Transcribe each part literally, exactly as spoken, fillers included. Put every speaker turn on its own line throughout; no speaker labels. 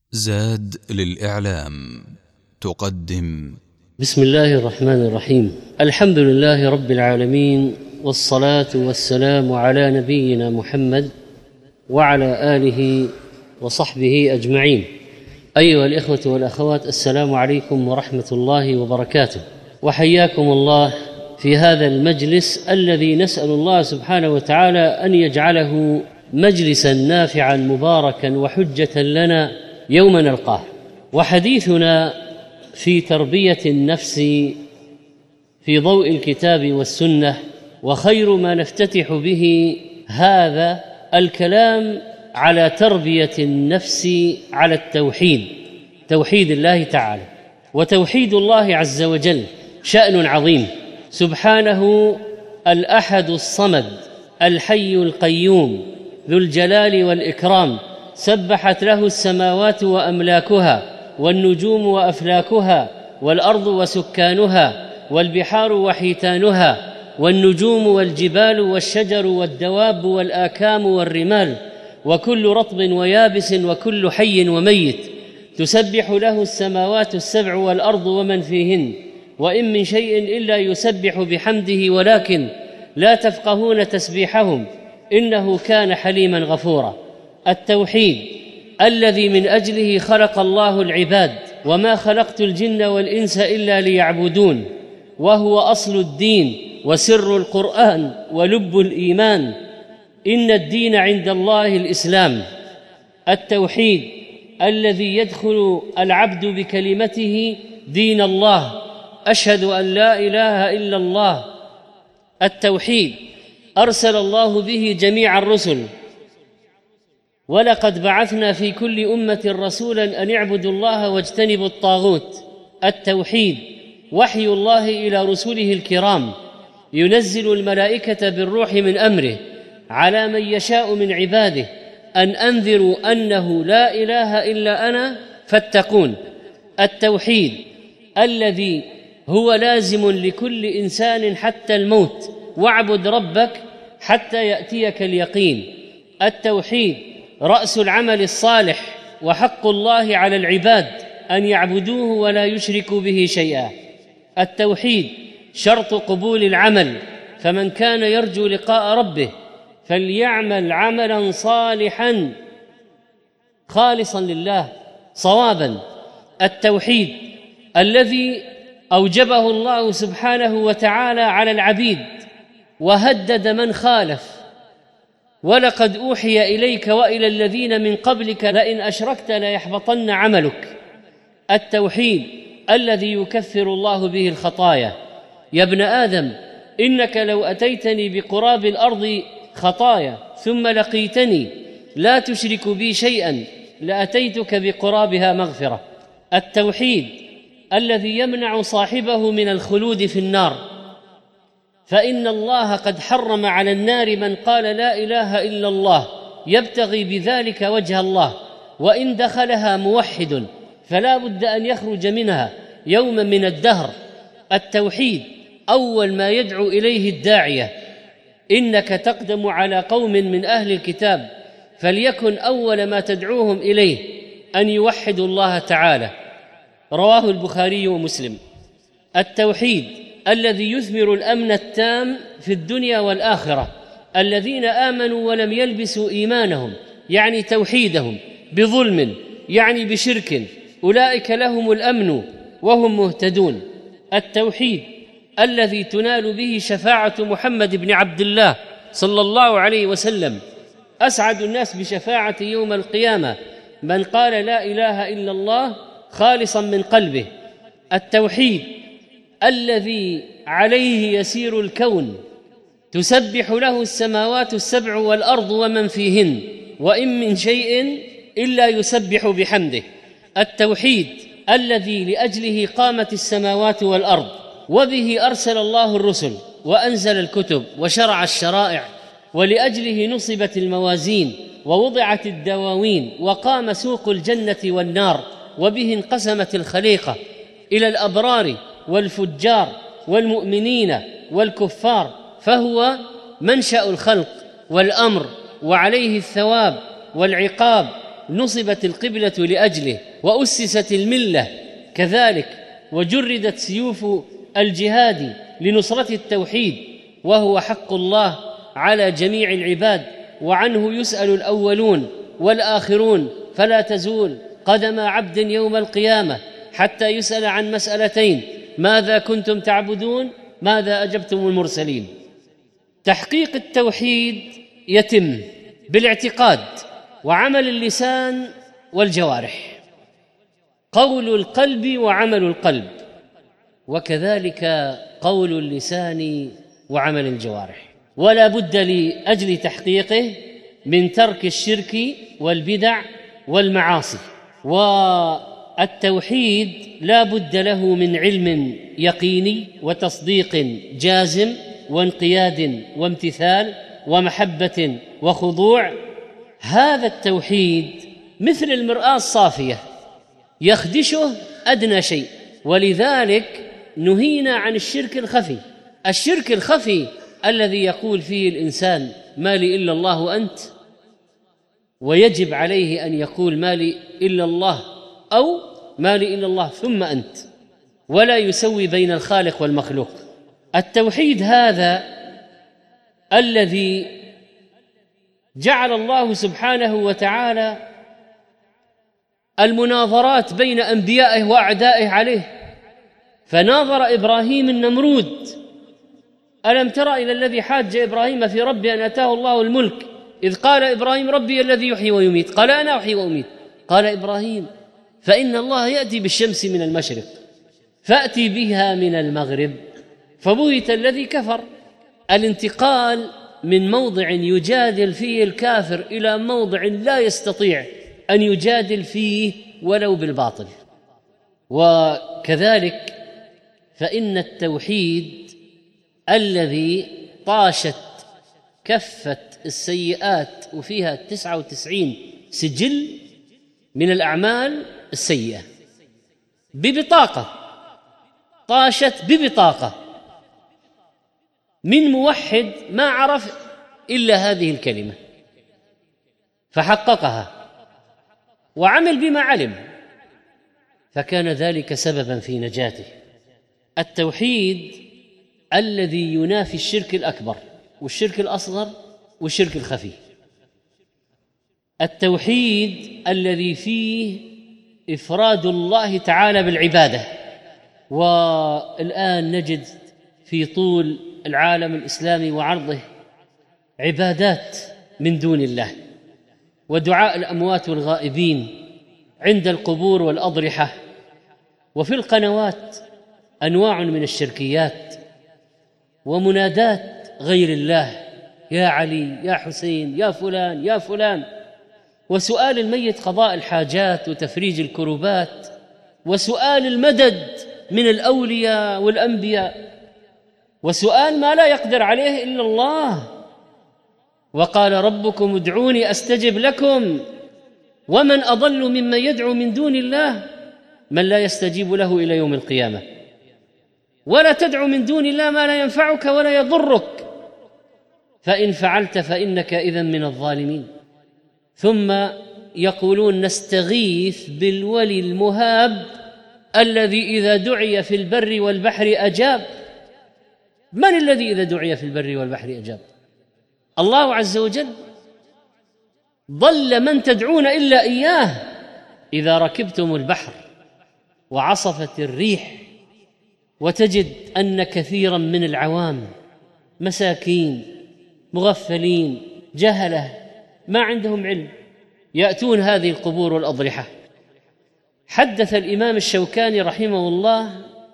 زاد للإعلام تقدم.
بسم الله الرحمن الرحيم. الحمد لله رب العالمين، والصلاة والسلام على نبينا محمد وعلى آله وصحبه أجمعين. أيها الإخوة والأخوات، السلام عليكم ورحمة الله وبركاته، وحياكم الله في هذا المجلس الذي نسأل الله سبحانه وتعالى أن يجعله مجلسا نافعا مباركا وحجة لنا يوم نلقاه. وحديثنا في تربية النفس في ضوء الكتاب والسنة، وخير ما نفتتح به هذا الكلام على تربية النفس على التوحيد، توحيد الله تعالى. وتوحيد الله عز وجل شأن عظيم، سبحانه الأحد الصمد الحي القيوم ذو الجلال والإكرام، سبحت له السماوات وأملاكها والنجوم وأفلاكها والأرض وسكانها والبحار وحيتانها والنجوم والجبال والشجر والدواب والآكام والرمال وكل رطب ويابس وكل حي وميت، تسبح له السماوات السبع والأرض ومن فيهن، وإن من شيء إلا يسبح بحمده ولكن لا تفقهون تسبيحهم إنه كان حليما غفورا. التوحيد الذي من أجله خلق الله العباد، وما خلقت الجن والإنس إلا ليعبدون، وهو أصل الدين وسر القرآن ولب الإيمان. إن الدين عند الله الإسلام. التوحيد الذي يدخل العبد بكلمته دين الله، أشهد أن لا إله إلا الله. التوحيد أرسل الله به جميع الرسل، ولقد بعثنا في كل أمة رسولا أن اعبدوا الله واجتنبوا الطاغوت. التوحيد وحي الله إلى رسله الكرام، ينزل الملائكة بالروح من أمره على من يشاء من عباده أن أنذروا أنه لا إله إلا أنا فاتقون. التوحيد الذي هو لازم لكل إنسان حتى الموت، واعبد ربك حتى يأتيك اليقين. التوحيد رأس العمل الصالح، وحق الله على العباد أن يعبدوه ولا يشركوا به شيئا. التوحيد شرط قبول العمل، فمن كان يرجو لقاء ربه فليعمل عملا صالحا خالصا لله صوابا. التوحيد الذي أوجبه الله سبحانه وتعالى على العبيد، وهدد من خالف: ولقد أوحي إليك وإلى الذين من قبلك لئن أشركت ليحبطن عملك. التوحيد الذي يكفر الله به الخطايا. يا ابن آدم إنك لو أتيتني بقراب الأرض خطايا ثم لقيتني لا تشرك بي شيئا لأتيتك بقرابها مغفرة. التوحيد الذي يمنع صاحبه من الخلود في النار، فإن الله قد حرم على النار من قال لا إله إلا الله يبتغي بذلك وجه الله، وإن دخلها موحد فلا بد أن يخرج منها يوما من الدهر. التوحيد أول ما يدعو إليه الداعية: إنك تقدم على قوم من أهل الكتاب فليكن أول ما تدعوهم إليه أن يوحدوا الله تعالى. رواه البخاري ومسلم. التوحيد الذي يثمر الأمن التام في الدنيا والآخرة. الذين آمنوا ولم يلبسوا إيمانهم، يعني توحيدهم، بظلم، يعني بشرك، أولئك لهم الأمن وهم مهتدون. التوحيد الذي تنال به شفاعة محمد بن عبد الله صلى الله عليه وسلم. أسعد الناس بشفاعة يوم القيامة من قال لا إله إلا الله خالصا من قلبه. التوحيد الذي عليه يسير الكون، تسبح له السماوات السبع والأرض ومن فيهن، وإن من شيء إلا يسبح بحمده. التوحيد الذي لأجله قامت السماوات والأرض، وبه أرسل الله الرسل وأنزل الكتب وشرع الشرائع، ولأجله نصبت الموازين ووضعت الدواوين، وقام سوق الجنة والنار، وبه انقسمت الخليقة إلى الأبرار والفجار والمؤمنين والكفار، فهو منشأ الخلق والأمر، وعليه الثواب والعقاب نصبت القبلة لأجله وأسست الملة كذلك، وجردت سيوف الجهاد لنصرة التوحيد، وهو حق الله على جميع العباد، وعنه يسأل الأولون والآخرون، فلا تزول قدم عبد يوم القيامة حتى يسأل عن مسألتين: ماذا كنتم تعبدون؟ ماذا أجبتم المرسلين؟ تحقيق التوحيد يتم بالاعتقاد وعمل اللسان والجوارح، قول القلب وعمل القلب، وكذلك قول اللسان وعمل الجوارح. ولا بد لأجل تحقيقه من ترك الشرك والبدع والمعاصي. والتوحيد لا بد له من علم يقيني وتصديق جازم وانقياد وامتثال ومحبة وخضوع. هذا التوحيد مثل المرآة الصافية يخدشه أدنى شيء، ولذلك نهينا عن الشرك الخفي. الشرك الخفي الذي يقول فيه الإنسان: ما لي إلا الله وأنت، ويجب عليه أن يقول: ما لي إلا الله، أو ما لي إلا الله ثم أنت، ولا يسوي بين الخالق والمخلوق. التوحيد هذا الذي جعل الله سبحانه وتعالى المناظرات بين أنبيائه وأعدائه عليه، فناظر إبراهيم النمرود: ألم تر إلى الذي حاج إبراهيم في ربه أن أتاه الله الملك إذ قال إبراهيم: ربي الذي يحيي ويميت، قال: أنا أحيي وأميت. قال إبراهيم: فإن الله يأتي بالشمس من المشرق فأتي بها من المغرب فبهت الذي كفر. الانتقال من موضع يجادل فيه الكافر إلى موضع لا يستطيع أن يجادل فيه ولو بالباطل. وكذلك فإن التوحيد الذي طاشت كفة السيئات وفيها تسعة وتسعين سجل من الأعمال السيئة ببطاقة، طاشت ببطاقة من موحد ما عرف إلا هذه الكلمة فحققها وعمل بما علم، فكان ذلك سببا في نجاته. التوحيد الذي ينافي الشرك الأكبر والشرك الأصغر والشرك الخفي، التوحيد الذي فيه إفراد الله تعالى بالعبادة. والآن نجد في طول العالم الإسلامي وعرضه عبادات من دون الله، ودعاء الأموات والغائبين عند القبور والأضرحة، وفي القنوات أنواع من الشركيات ومنادات غير الله: يا علي، يا حسين، يا فلان، يا فلان، وسؤال الميت قضاء الحاجات وتفريج الكربات، وسؤال المدد من الأولياء والأنبياء، وسؤال ما لا يقدر عليه إلا الله. وقال ربكم ادعوني أستجب لكم، ومن أضل ممن يدعو من دون الله من لا يستجيب له إلى يوم القيامة. ولا تدعو من دون الله ما لا ينفعك ولا يضرك، فإن فعلت فإنك إذن من الظالمين. ثم يقولون: نستغيث بالولي المهاب الذي إذا دعي في البر والبحر أجاب. من الذي إذا دعي في البر والبحر أجاب؟ الله عز وجل. ضل من تدعون إلا إياه. إذا ركبتم البحر وعصفت الريح وتجد أن كثيرا من العوام مساكين مغفلين جهلة ما عندهم علم يأتون هذه القبور والأضرحة. حدث الإمام الشوكاني رحمه الله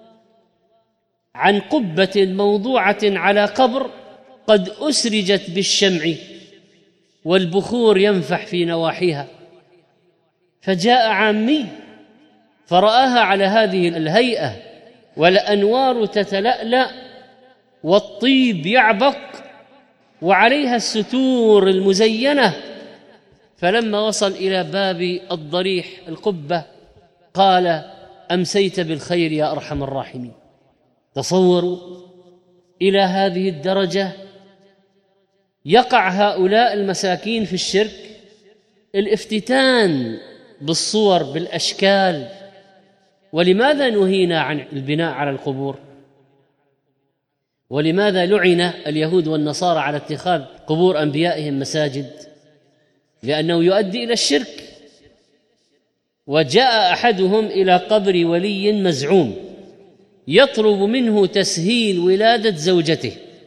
عن قبة موضوعة على قبر قد أسرجت بالشمع والبخور ينفح في نواحيها، فجاء عامي فرآها على هذه الهيئة والأنوار تتلألأ والطيب يعبق وعليها الستور المزينة، فلما وصل إلى باب الضريح القبة قال: أمسيت بالخير يا أرحم الراحمين. تصوروا إلى هذه الدرجة يقع هؤلاء المساكين في الشرك الافتتان بالصور بالأشكال. ولماذا نهينا عن البناء على القبور؟ ولماذا لعن اليهود والنصارى على اتخاذ قبور أنبيائهم مساجد؟ لأنه يؤدي إلى الشرك. وجاء أحدهم إلى قبر ولي مزعوم يطلب منه تسهيل ولادة زوجته،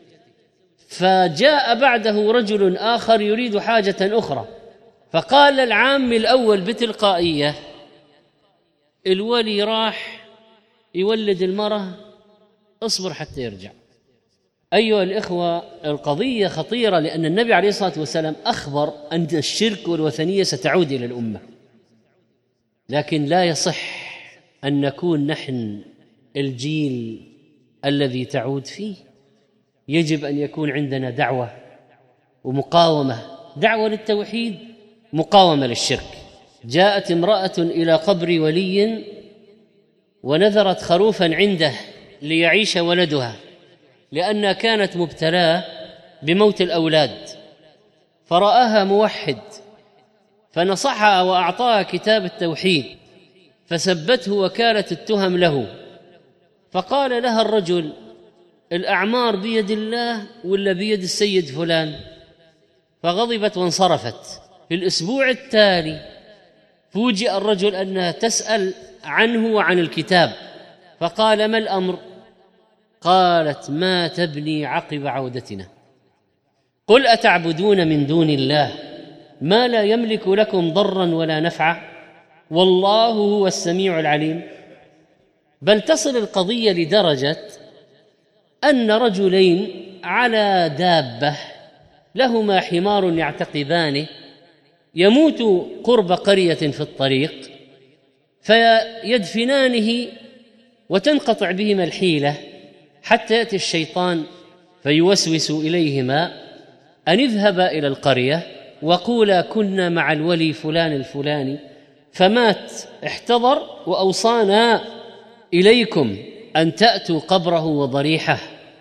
فجاء بعده رجل آخر يريد حاجة أخرى، فقال العام الأول بتلقائية: الولي راح يولد المرأة، اصبر حتى يرجع. أيها الإخوة، القضية خطيرة، لأن النبي عليه الصلاة والسلام أخبر أن الشرك والوثنية ستعود إلى الأمة، لكن لا يصح أن نكون نحن الجيل الذي تعود فيه. يجب أن يكون عندنا دعوة ومقاومة، دعوة للتوحيد، مقاومة للشرك. جاءت امرأة إلى قبر ولي ونذرت خروفا عنده ليعيش ولدها، لأنها كانت مبتلاة بموت الأولاد، فرآها موحد فنصحها وأعطاها كتاب التوحيد، فسبته وكالة التهم له. فقال لها الرجل: الأعمار بيد الله ولا بيد السيد فلان؟ فغضبت وانصرفت. في الأسبوع التالي فوجئ الرجل أنها تسأل عنه وعن الكتاب، فقال: ما الأمر؟ قالت: ما تبني عقب عودتنا؟ قل أتعبدون من دون الله ما لا يملك لكم ضرا ولا نفعا والله هو السميع العليم. بل تصل القضية لدرجة أن رجلين على دابة لهما حمار يعتقبانه يموت قرب قرية في الطريق، فيدفنانه وتنقطع بهما الحيلة حتى يأتي الشيطان فيوسوس إليهما أن اذهبا إلى القرية وقولا: كنا مع الولي فلان الفلاني فمات، احتضر وأوصانا إليكم أن تأتوا قبره وضريحه.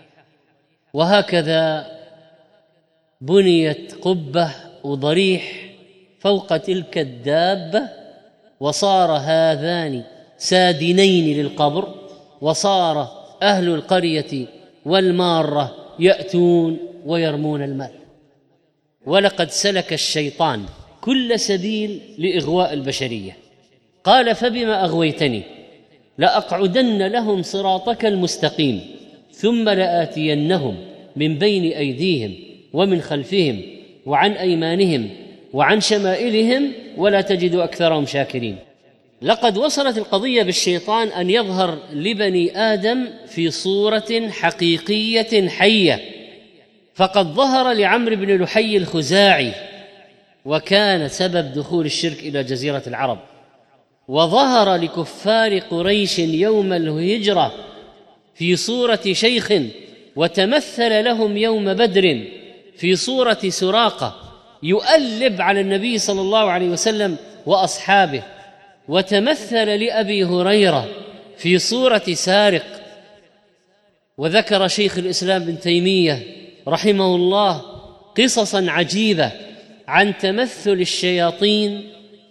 وهكذا بنيت قبة وضريح فوق تلك الدابة، وصار هذان سادنين للقبر، وصار أهل القرية والمارة يأتون ويرمون المال. ولقد سلك الشيطان كل سبيل لإغواء البشرية. قال: فبما أغويتني لأقعدن لهم صراطك المستقيم ثم لآتينهم من بين أيديهم ومن خلفهم وعن أيمانهم وعن شمائلهم ولا تجد أكثرهم شاكرين. لقد وصلت القضية بالشيطان أن يظهر لبني آدم في صورة حقيقية حية، فقد ظهر لعمرو بن لحي الخزاعي وكان سبب دخول الشرك إلى جزيرة العرب، وظهر لكفار قريش يوم الهجرة في صورة شيخ، وتمثل لهم يوم بدر في صورة سراقة يؤلب على النبي صلى الله عليه وسلم وأصحابه، وتمثل لأبي هريرة في صورة سارق. وذكر شيخ الإسلام ابن تيمية رحمه الله قصصا عجيبة عن تمثل الشياطين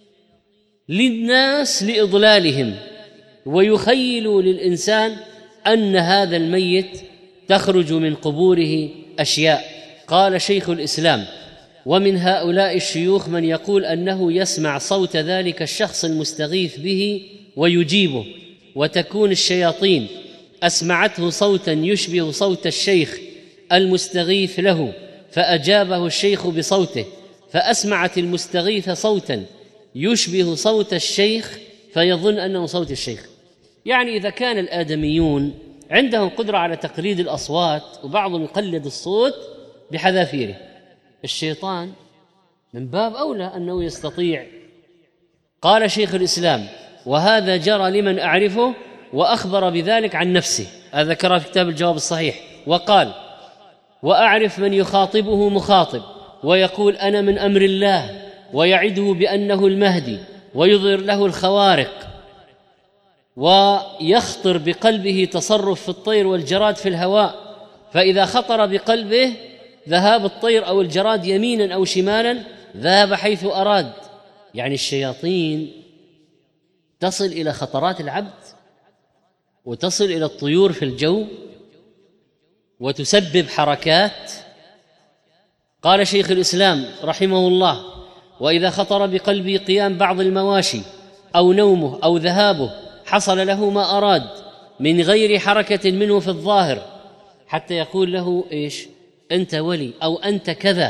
للناس لإضلالهم، ويخيل للإنسان أن هذا الميت تخرج من قبوره أشياء. قال شيخ الإسلام: ومن هؤلاء الشيوخ من يقول أنه يسمع صوت ذلك الشخص المستغيث به ويجيبه، وتكون الشياطين أسمعته صوتا يشبه صوت الشيخ المستغيث له فأجابه الشيخ بصوته، فأسمعت المستغيث صوتا يشبه صوت الشيخ فيظن أنه صوت الشيخ. يعني إذا كان الآدميون عندهم قدرة على تقليد الأصوات وبعضهم يقلد الصوت بحذافيره، الشيطان من باب أولى أنه يستطيع. قال شيخ الإسلام: وهذا جرى لمن أعرفه وأخبر بذلك عن نفسه، هذا ذكره في كتاب الجواب الصحيح. وقال: وأعرف من يخاطبه مخاطب ويقول أنا من أمر الله، ويعده بأنه المهدي ويظهر له الخوارق، ويخطر بقلبه تصرف في الطير والجراد في الهواء، فإذا خطر بقلبه ذهاب الطير أو الجراد يمينا أو شمالا ذهب حيث أراد، يعني الشياطين تصل إلى خطرات العبد وتصل إلى الطيور في الجو وتسبب حركات. قال شيخ الإسلام رحمه الله: وإذا خطر بقلبي قيام بعض المواشي أو نومه أو ذهابه حصل له ما أراد من غير حركة منه في الظاهر، حتى يقول له إيش؟ أنت ولي أو أنت كذا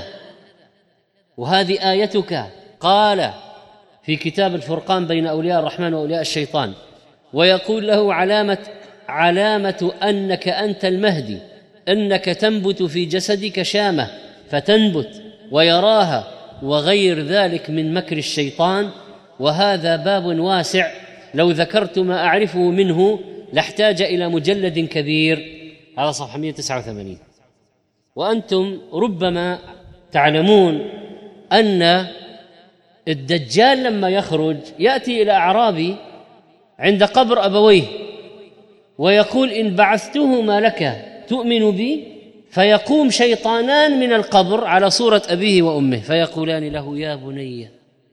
وهذه آيتك. قال في كتاب الفرقان بين أولياء الرحمن وأولياء الشيطان، ويقول له علامة علامة أنك أنت المهدي أنك تنبت في جسدك شامة فتنبت ويراها، وغير ذلك من مكر الشيطان. وهذا باب واسع، لو ذكرت ما أعرفه منه لاحتاج إلى مجلد كبير. هذا صفحة مئة وتسعة وثمانين. وأنتم ربما تعلمون أن الدجال لما يخرج يأتي إلى أعرابي عند قبر أبويه ويقول: إن بعثتهما لك تؤمن بي؟ فيقوم شيطانان من القبر على صورة أبيه وأمه فيقولان له: يا بني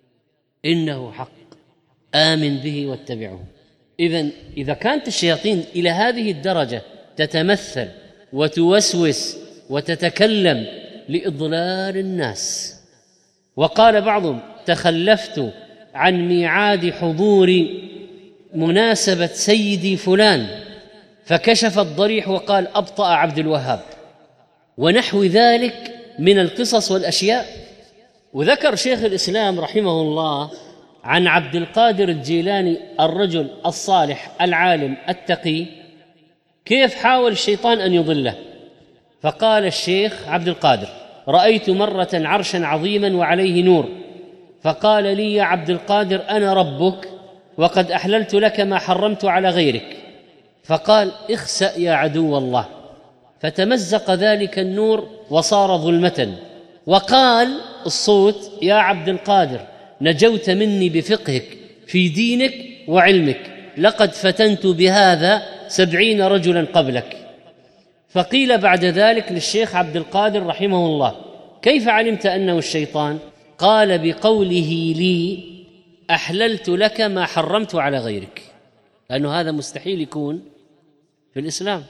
إنه حق آمن به واتبعه. إذن إذا كانت الشياطين إلى هذه الدرجة تتمثل وتوسوس وتتكلم لإضلال الناس، وقال بعضهم: تخلفت عن ميعاد حضور مناسبة سيدي فلان فكشف الضريح وقال: أبطأ عبد الوهاب، ونحو ذلك من القصص والأشياء. وذكر شيخ الإسلام رحمه الله عن عبد القادر الجيلاني الرجل الصالح العالم التقي كيف حاول الشيطان أن يضله. فقال الشيخ عبد القادر: رأيت مرة عرشا عظيما وعليه نور، فقال لي يا عبد القادر: أنا ربك وقد أحللت لك ما حرمت على غيرك. فقال: اخسأ يا عدو الله. فتمزق ذلك النور وصار ظلمة. وقال الصوت: يا عبد القادر، نجوت مني بفقهك في دينك وعلمك، لقد فتنت بهذا سبعين رجلا قبلك. فقيل بعد ذلك للشيخ عبد القادر رحمه الله: كيف علمت أنه الشيطان؟ قال: بقوله لي: أحللت لك ما حرمت على غيرك. لأنه هذا مستحيل يكون في الإسلام،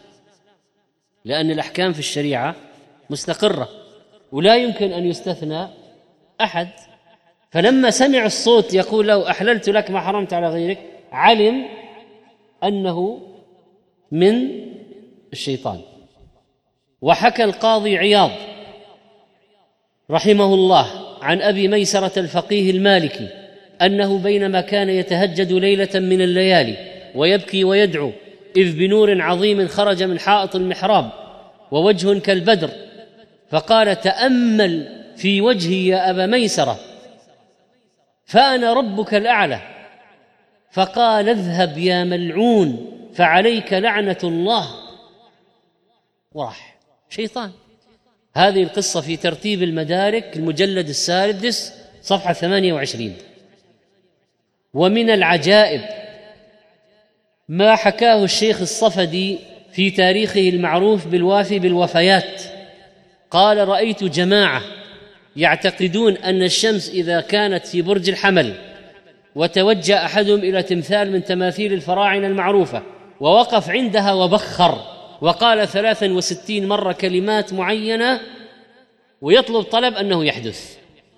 لأن الأحكام في الشريعة مستقرة ولا يمكن أن يستثنى أحد. فلما سمع الصوت يقول له: أحللت لك ما حرمت على غيرك، علم أنه من الشيطان. وحكى القاضي عياض رحمه الله عن أبي ميسرة الفقيه المالكي أنه بينما كان يتهجد ليلة من الليالي ويبكي ويدعو، إذ بنور عظيم خرج من حائط المحراب ووجه كالبدر، فقال: تأمل في وجهي يا أبا ميسرة فأنا ربك الأعلى. فقال: اذهب يا ملعون فعليك لعنة الله. وراح شيطان. هذه القصة في ترتيب المدارك المجلد السادس صفحة ثمانية وعشرين. ومن العجائب ما حكاه الشيخ الصفدي في تاريخه المعروف بالوافي بالوفيات. قال: رأيت جماعة يعتقدون أن الشمس إذا كانت في برج الحمل وتوجه أحدهم إلى تمثال من تماثيل الفراعنة المعروفة ووقف عندها وبخر وقال ثلاثا وستين مرة كلمات معينة ويطلب طلب أنه يحدث.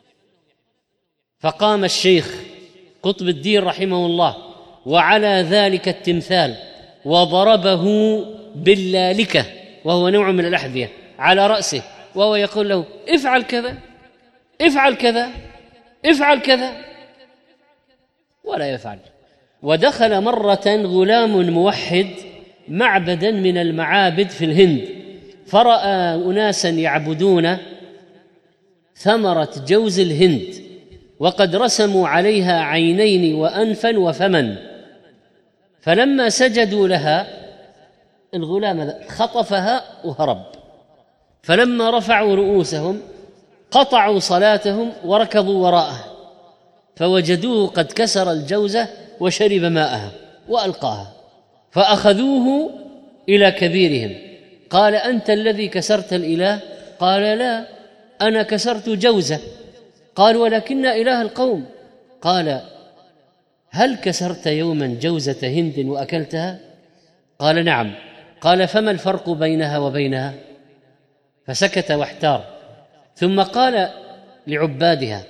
فقام الشيخ قطب الدين رحمه الله وعلى ذلك التمثال وضربه باللالكة، وهو نوع من الأحذية، على رأسه، وهو يقول له: افعل كذا افعل كذا افعل كذا، ولا يفعل. ودخل مرة غلام موحد معبدا من المعابد في الهند، فرأى أناسا يعبدون ثمرة جوز الهند وقد رسموا عليها عينين وأنفا وفما، فلما سجدوا لها الغلام خطفها وهرب، فلما رفعوا رؤوسهم قطعوا صلاتهم وركضوا وراءه فوجدوه قد كسر الجوزة وشرب ماءها وألقاها، فأخذوه إلى كبيرهم. قال: أنت الذي كسرت الإله؟ قال: لا، أنا كسرت جوزة. قال: ولكن إله القوم. قال: هل كسرت يوما جوزة هند وأكلتها؟ قال: نعم. قال: فما الفرق بينها وبينها؟ فسكت واحتار، ثم قال لعبادها: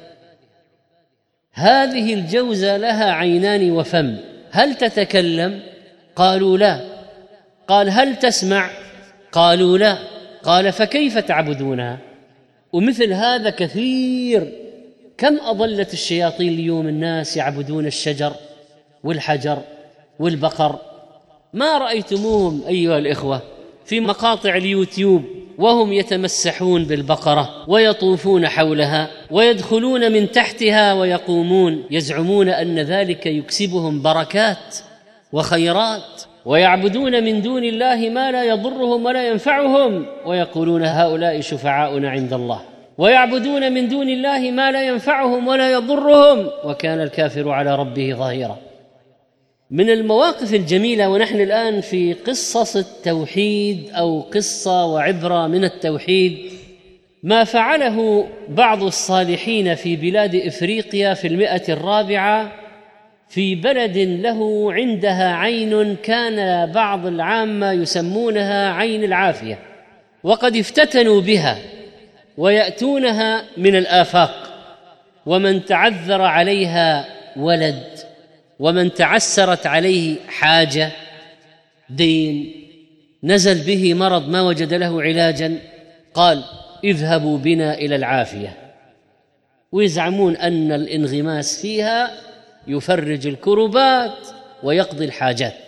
هذه الجوزة لها عينان وفم، هل تتكلم؟ قالوا: لا. قال: هل تسمع؟ قالوا: لا. قال: فكيف تعبدونها؟ ومثل هذا كثير. كم أضلت الشياطين اليوم الناس يعبدون الشجر والحجر والبقر، ما رأيتموهم أيها الإخوة في مقاطع اليوتيوب وهم يتمسحون بالبقرة ويطوفون حولها ويدخلون من تحتها ويقومون يزعمون أن ذلك يكسبهم بركات وخيرات، ويعبدون من دون الله ما لا يضرهم ولا ينفعهم، ويقولون هؤلاء شفعاؤنا عند الله، ويعبدون من دون الله ما لا ينفعهم ولا يضرهم، وكان الكافر على ربه ظهيرا. من المواقف الجميلة ونحن الآن في قصص التوحيد أو قصة وعبرة من التوحيد، ما فعله بعض الصالحين في بلاد إفريقيا في المئة الرابعة في بلد له عندها عين كان بعض العامة يسمونها عين العافية، وقد افتتنوا بها ويأتونها من الآفاق، ومن تعذر عليها ولد، ومن تعسرت عليه حاجة دين، نزل به مرض ما وجد له علاجا، قال: اذهبوا بنا إلى العافية، ويزعمون أن الانغماس فيها يفرج الكربات ويقضي الحاجات.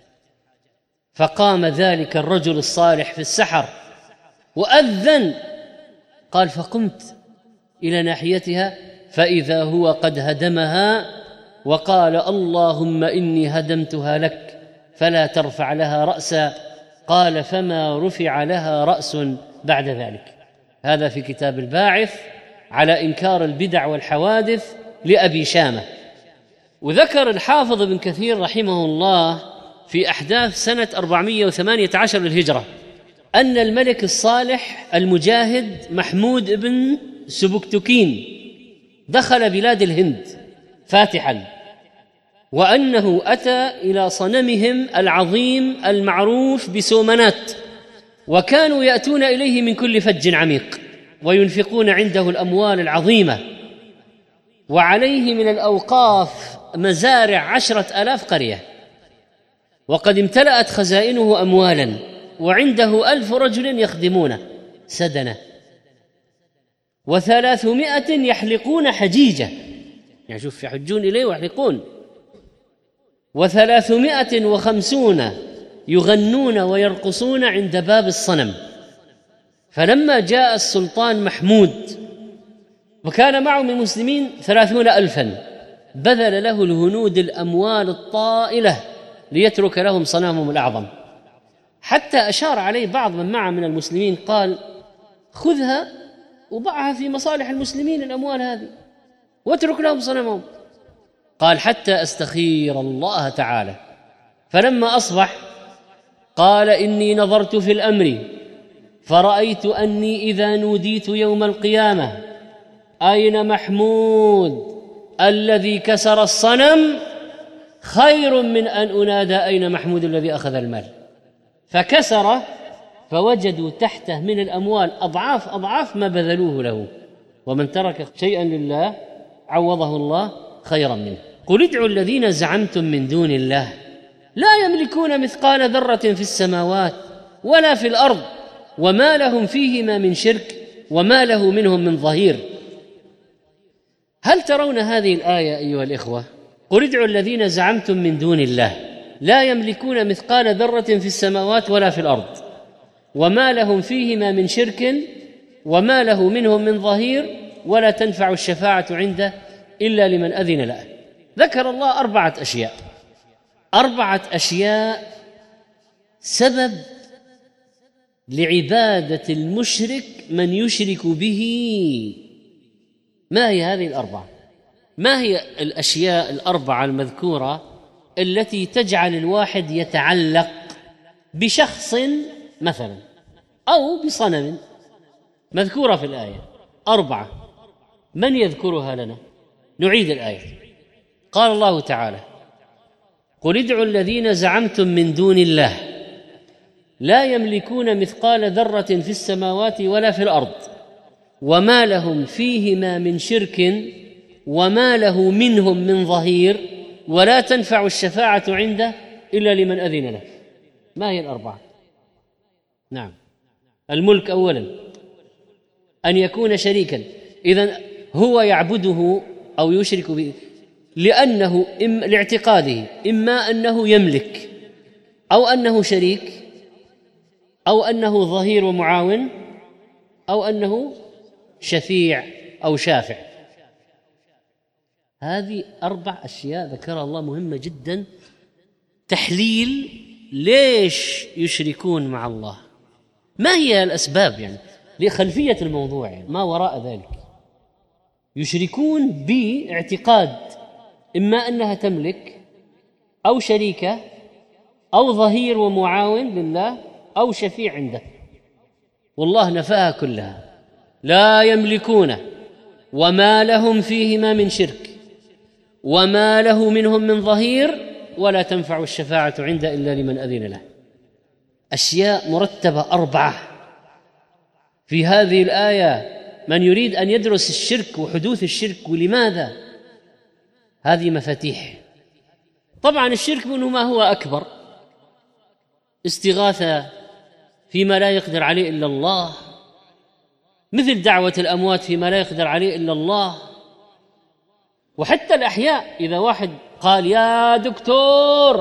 فقام ذلك الرجل الصالح في السحر وأذن، قال: فقمت إلى ناحيتها فإذا هو قد هدمها، وقال: اللهم إني هدمتها لك فلا ترفع لها رأسا. قال: فما رفع لها رأس بعد ذلك. هذا في كتاب الباعث على إنكار البدع والحوادث لأبي شامة. وذكر الحافظ ابن كثير رحمه الله في أحداث سنة أربعمائة وثمانية عشر للهجرة أن الملك الصالح المجاهد محمود بن سبكتكين دخل بلاد الهند فاتحا، وأنه أتى إلى صنمهم العظيم المعروف بسومنات، وكانوا يأتون إليه من كل فج عميق وينفقون عنده الأموال العظيمة، وعليه من الأوقاف مزارع عشرة آلاف قرية، وقد امتلأت خزائنه أموالا، وعنده ألف رجل يخدمونه سدنه، وثلاثمائة يحلقون حجيجة، يعني شوف يحجون إليه ويحلقون، وثلاثمائة وخمسون يغنون ويرقصون عند باب الصنم. فلما جاء السلطان محمود وكان معه من المسلمين ثلاثون ألفا، بذل له الهنود الأموال الطائلة ليترك لهم صنمهم الأعظم، حتى أشار عليه بعض من معه من المسلمين قال: خذها وضعها في مصالح المسلمين الأموال هذه واترك لهم صنمهم. قال: حتى أستخير الله تعالى. فلما أصبح قال: إني نظرت في الأمر فرأيت أني إذا نوديت يوم القيامة أين محمود الذي كسر الصنم خير من أن أنادى أين محمود الذي أخذ المال. فكسر، فوجدوا تحته من الأموال أضعاف أضعاف ما بذلوه له، ومن ترك شيئا لله عوضه الله خيرا منه. قل ادعوا الذين زعمتم من دون الله لا يملكون مثقال ذرة في السماوات ولا في الأرض وما لهم فيهما من شرك وما له منهم من ظهير. هل ترون هذه الآية أيها الإخوة؟ قل ادعوا الذين زعمتم من دون الله لا يملكون مثقال ذرة في السماوات ولا في الأرض وما لهم فيهما من شرك وما له منهم من ظهير ولا تنفع الشفاعة عنده إلا لمن أذن له. ذكر الله أربعة أشياء أربعة أشياء سبب لعبادة المشرك من يشرك به. ما هي هذه الأربعة؟ ما هي الأشياء الأربعة المذكورة التي تجعل الواحد يتعلق بشخص مثلا أو بصنم مذكورة في الآية؟ أربعة. من يذكرها لنا؟ نعيد الآية. قال الله تعالى: قل ادعوا الذين زعمتم من دون الله لا يملكون مثقال ذرة في السماوات ولا في الأرض وما لهم فيهما من شرك وما له منهم من ظهير ولا تنفع الشفاعة عنده إلا لمن أذن له. ما هي الأربعة؟ نعم، الملك أولا، أن يكون شريكا، إذن هو يعبده أو يشرك به لأنه إم لاعتقاده إما أنه يملك أو أنه شريك أو أنه ظهير ومعاون أو أنه شفيع أو شافع. هذه أربع أشياء ذكرها الله مهمة جدا. تحليل ليش يشركون مع الله، ما هي الأسباب، يعني لخلفية الموضوع، يعني ما وراء ذلك. يشركون باعتقاد إما أنها تملك أو شريكة أو ظهير ومعاون لله أو شفيع عنده، والله نفاها كلها. لا يملكون وما لهم فيهما من شرك وما له منهم من ظهير ولا تنفع الشفاعة عنده إلا لمن أذن له. أشياء مرتبة أربعة في هذه الآية. من يريد أن يدرس الشرك وحدوث الشرك ولماذا، هذه مفاتيح. طبعا الشرك منه ما هو أكبر، استغاثة فيما لا يقدر عليه إلا الله، مثل دعوة الأموات فيما لا يقدر عليه إلا الله. وحتى الأحياء، إذا واحد قال يا دكتور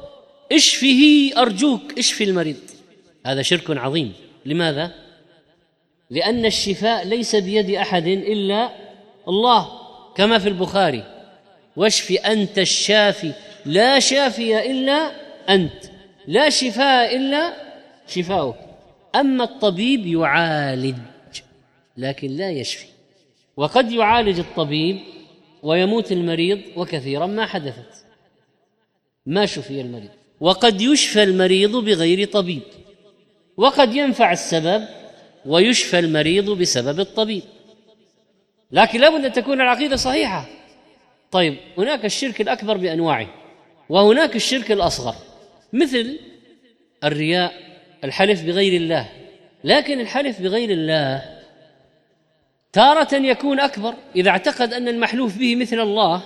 اشفه أرجوك اشفي المريض، هذا شرك عظيم. لماذا؟ لأن الشفاء ليس بيد أحد إلا الله، كما في البخاري: واشف أنت الشافي لا شافي إلا أنت، لا شفاء إلا شفاؤك. أما الطبيب يعالج لكن لا يشفي، وقد يعالج الطبيب ويموت المريض، وكثيرا ما حدثت، ما شفي المريض. وقد يشفى المريض بغير طبيب، وقد ينفع السبب ويشفى المريض بسبب الطبيب، لكن لابد أن تكون العقيدة صحيحة. طيب، هناك الشرك الأكبر بأنواعه، وهناك الشرك الأصغر، مثل الرياء، الحلف بغير الله. لكن الحلف بغير الله تارة يكون أكبر إذا اعتقد أن المحلوف به مثل الله،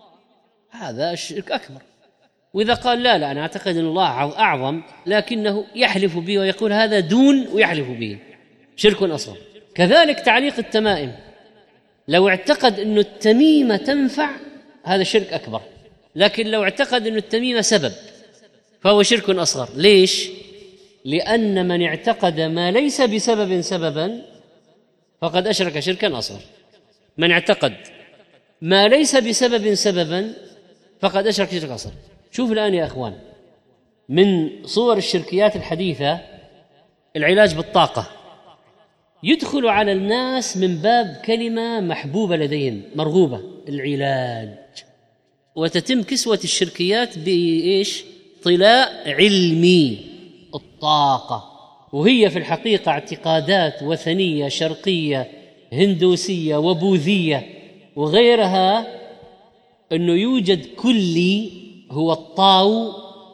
هذا الشرك أكبر. وإذا قال لا لا أنا أعتقد أن الله أعظم لكنه يحلف به ويقول هذا دون ويحلف به، شرك أصغر. كذلك تعليق التمائم، لو اعتقد أن التميمة تنفع هذا شرك أكبر، لكن لو اعتقد أن التميمة سبب فهو شرك أصغر. ليش؟ لأن من اعتقد ما ليس بسبب سببا فقد أشرك شركا أصغر. من اعتقد ما ليس بسبب سببا فقد أشرك شركا أصغر. شوف الآن يا أخوان، من صور الشركيات الحديثة العلاج بالطاقة، يدخل على الناس من باب كلمة محبوبة لديهم مرغوبة، العلاج، وتتم كسوة الشركيات بإيش؟ طلاء علمي، الطاقة، وهي في الحقيقة اعتقادات وثنية شرقية هندوسية وبوذية وغيرها، أنه يوجد كلي هو الطاو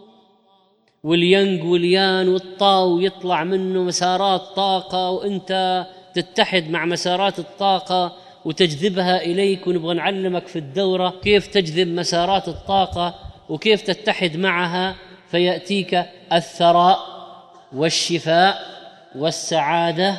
والينج واليان، والطاو يطلع منه مسارات طاقة، وأنت تتحد مع مسارات الطاقة وتجذبها إليك. ونبغى نعلمك في الدورة كيف تجذب مسارات الطاقة وكيف تتحد معها فيأتيك الثراء والشفاء والسعادة.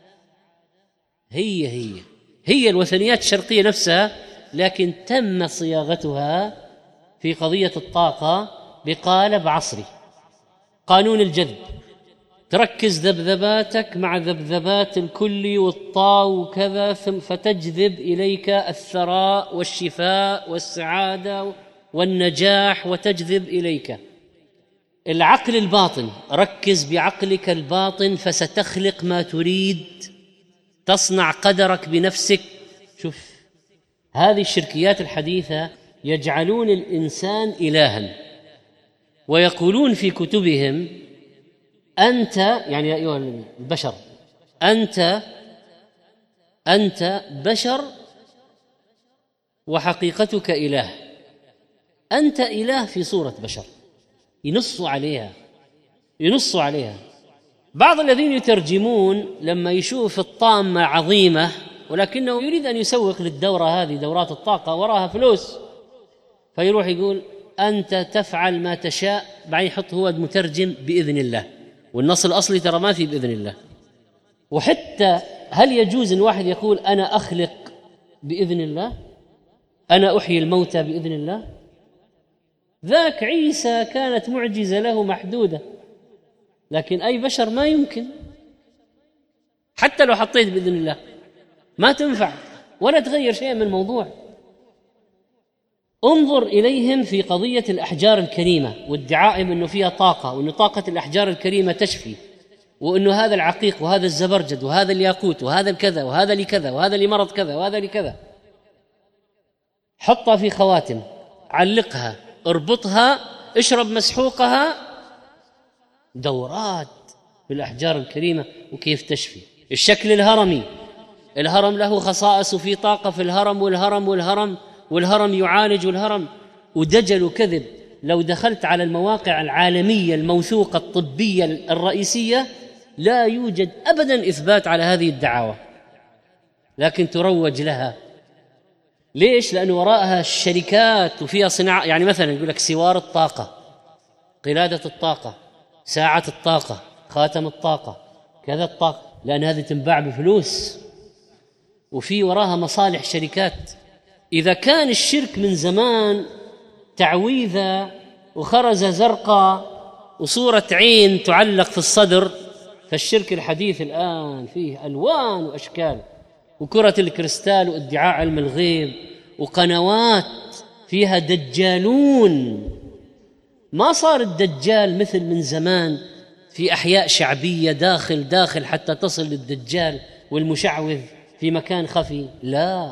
هي هي هي الوثنيات الشرقية نفسها، لكن تم صياغتها في قضية الطاقة بقالب عصري. قانون الجذب، تركز ذبذباتك مع ذبذبات الكلي والطاو وكذا، فتجذب إليك الثراء والشفاء والسعادة والنجاح، وتجذب إليك العقل الباطن. ركز بعقلك الباطن فستخلق ما تريد، تصنع قدرك بنفسك. شوف هذه الشركيات الحديثة يجعلون الإنسان إلها، ويقولون في كتبهم أنت، يعني يا أيها البشر، أنت أنت بشر وحقيقتك إله. أنت إله في صورة بشر. ينصوا عليها ينصوا عليها بعض الذين يترجمون لما يشوف الطامة عظيمة ولكنه يريد أن يسوق للدورة هذه، دورات الطاقة وراها فلوس، فيروح يقول أنت تفعل ما تشاء، بعدين يحط هو مترجم بإذن الله، والنص الأصلي ترى ما في بإذن الله. وحتى هل يجوز أن واحد يقول أنا أخلق بإذن الله، أنا أحيي الموتى بإذن الله؟ ذاك عيسى كانت معجزة له محدودة، لكن أي بشر ما يمكن، حتى لو حطيت بإذن الله ما تنفع ولا تغير شيء من الموضوع. انظر إليهم في قضية الأحجار الكريمة وادعائهم أنه فيها طاقة، وأن طاقة الأحجار الكريمة تشفي، وأنه هذا العقيق وهذا الزبرجد وهذا الياقوت وهذا الكذا وهذا لكذا وهذا لمرض كذا وهذا لكذا. حطها في خواتم، علقها، اربطها، اشرب مسحوقها، دورات بالأحجار الكريمة وكيف تشفي. الشكل الهرمي، الهرم له خصائص وفي طاقة في الهرم، والهرم والهرم والهرم يعالج الهرم. ودجل وكذب. لو دخلت على المواقع العالمية الموثوقة الطبية الرئيسية لا يوجد أبدا إثبات على هذه الدعاوى، لكن تروج لها. ليش؟ لأنه وراءها الشركات وفيها صناعة. يعني مثلا يقول لك سوار الطاقة، قلادة الطاقة، ساعة الطاقة، خاتم الطاقة، كذا الطاقة، لأن هذه تنباع بفلوس وفي وراها مصالح شركات. إذا كان الشرك من زمان تعويذة وخرزة زرقاء وصورة عين تعلق في الصدر، فالشرك الحديث الآن فيه ألوان وأشكال، وكرة الكريستال وادعاء علم الغيب، وقنوات فيها دجالون. ما صار الدجال مثل من زمان في أحياء شعبية داخل داخل حتى تصل للدجال والمشعوذ في مكان خفي، لا،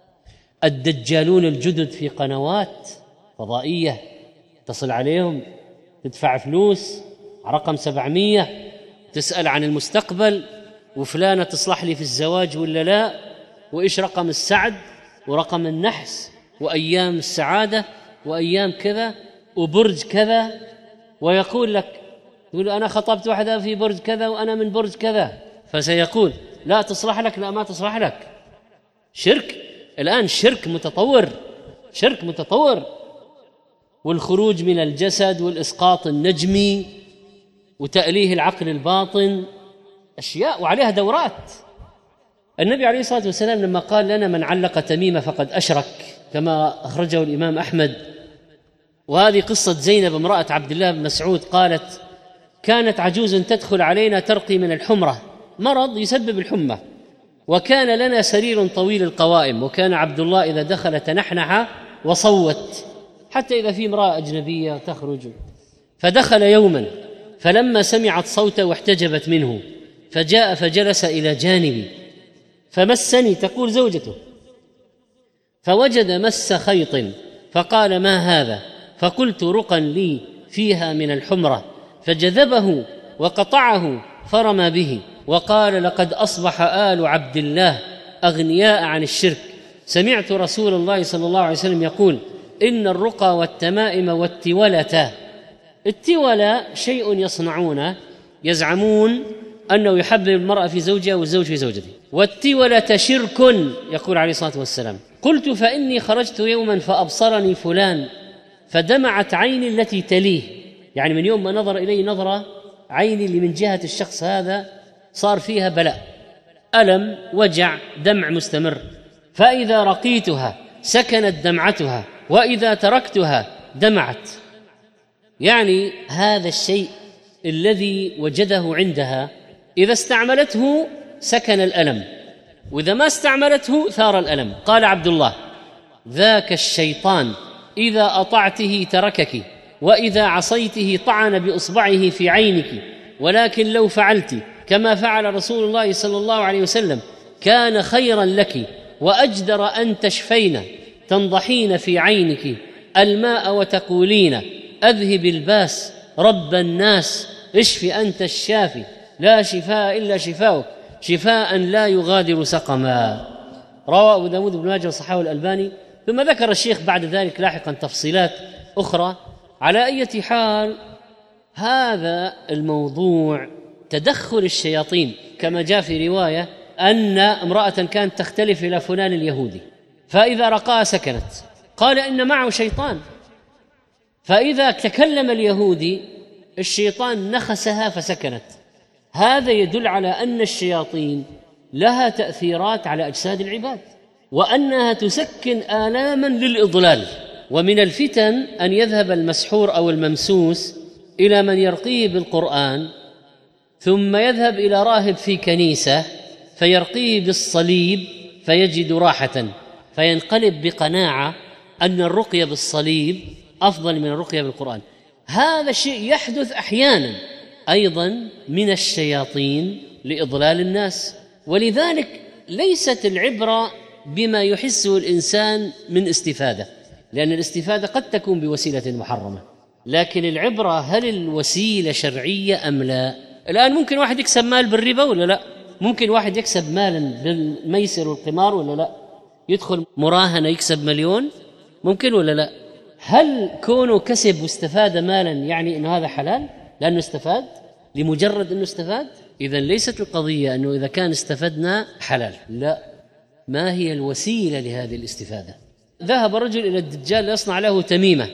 الدجالون الجدد في قنوات فضائية تصل عليهم، تدفع فلوس رقم سبعمية، تسأل عن المستقبل، وفلانة تصلح لي في الزواج ولا لا، وإيش رقم السعد ورقم النحس وأيام السعادة وأيام كذا وبرج كذا. ويقول لك، تقول أنا خطبت واحدة في برج كذا وأنا من برج كذا، فسيقول لا تصلح لك، لا ما تصلح لك. شرك الآن، شرك متطور، شرك متطور. والخروج من الجسد والإسقاط النجمي وتأليه العقل الباطن، أشياء وعليها دورات. النبي عليه الصلاة والسلام لما قال لنا من علق تميمة فقد أشرك، كما أخرجه الإمام أحمد، وهذه قصة زينب امرأة عبد الله بن مسعود، قالت كانت عجوز تدخل علينا ترقي من الحمرة، مرض يسبب الحمى، وكان لنا سرير طويل القوائم، وكان عبد الله إذا دخل تنحنح وصوت، حتى إذا في امرأة أجنبية تخرج. فدخل يوما فلما سمعت صوته واحتجبت منه، فجاء فجلس إلى جانبي فمسني، تقول زوجته، فوجد مس خيط فقال ما هذا؟ فقلت رقا لي فيها من الحمرة، فجذبه وقطعه فرمى به، وقال لقد أصبح آل عبد الله أغنياء عن الشرك. سمعت رسول الله صلى الله عليه وسلم يقول إن الرقى والتمائم والتولة، التولة شيء يصنعونه يزعمون أنه يحبب المرأة في زوجها والزوج في زوجته، والتولة شرك، يقول عليه الصلاة والسلام. قلت فإني خرجت يوما فأبصرني فلان فدمعت عيني التي تليه، يعني من يوم ما نظر إلي نظرة، عيني اللي من جهة الشخص هذا صار فيها بلاء، ألم، وجع، دمع مستمر، فإذا رقيتها سكنت دمعتها، وإذا تركتها دمعت. يعني هذا الشيء الذي وجده عندها إذا استعملته سكن الألم، وإذا ما استعملته ثار الألم. قال عبد الله ذاك الشيطان إذا أطعته تركك، وإذا عصيته طعن بإصبعه في عينك، ولكن لو فعلت كما فعل رسول الله صلى الله عليه وسلم كان خيرا لك وأجدر أن تشفين، تنضحين في عينك الماء وتقولين أذهب الباس رب الناس اشف أنت الشافي لا شفاء إلا شفاؤك شفاء لا يغادر سقما. رواه أبو داود بن ماجه وصححه الألباني. ثم ذكر الشيخ بعد ذلك لاحقا تفصيلات أخرى. على أي حال، هذا الموضوع تدخل الشياطين، كما جاء في رواية أن امرأة كانت تختلف إلى فلان اليهودي، فإذا رقاها سكنت، قال إن معه شيطان، فإذا تكلم اليهودي الشيطان نخسها فسكنت. هذا يدل على أن الشياطين لها تأثيرات على أجساد العباد، وأنها تسكن آلاما للإضلال. ومن الفتن أن يذهب المسحور أو الممسوس إلى من يرقيه بالقرآن، ثم يذهب إلى راهب في كنيسة فيرقيه بالصليب فيجد راحة، فينقلب بقناعة أن الرقية بالصليب أفضل من الرقية بالقرآن. هذا الشيء يحدث أحيانا أيضا من الشياطين لإضلال الناس. ولذلك ليست العبرة بما يحسه الإنسان من استفادة، لأن الاستفادة قد تكون بوسيلة محرمة، لكن العبرة هل الوسيلة شرعية أم لا؟ الآن ممكن واحد يكسب مال بالربا ولا لا؟ ممكن واحد يكسب مالا بالميسر والقمار ولا لا؟ يدخل مراهنة يكسب مليون، ممكن ولا لا؟ هل كونه كسب واستفاد مالا يعني أنه هذا حلال لأنه استفاد لمجرد أنه استفاد؟ إذن ليست القضية أنه إذا كان استفدنا حلال، لا، ما هي الوسيلة لهذه الاستفادة؟ ذهب رجل إلى الدجال ليصنع له تميمة،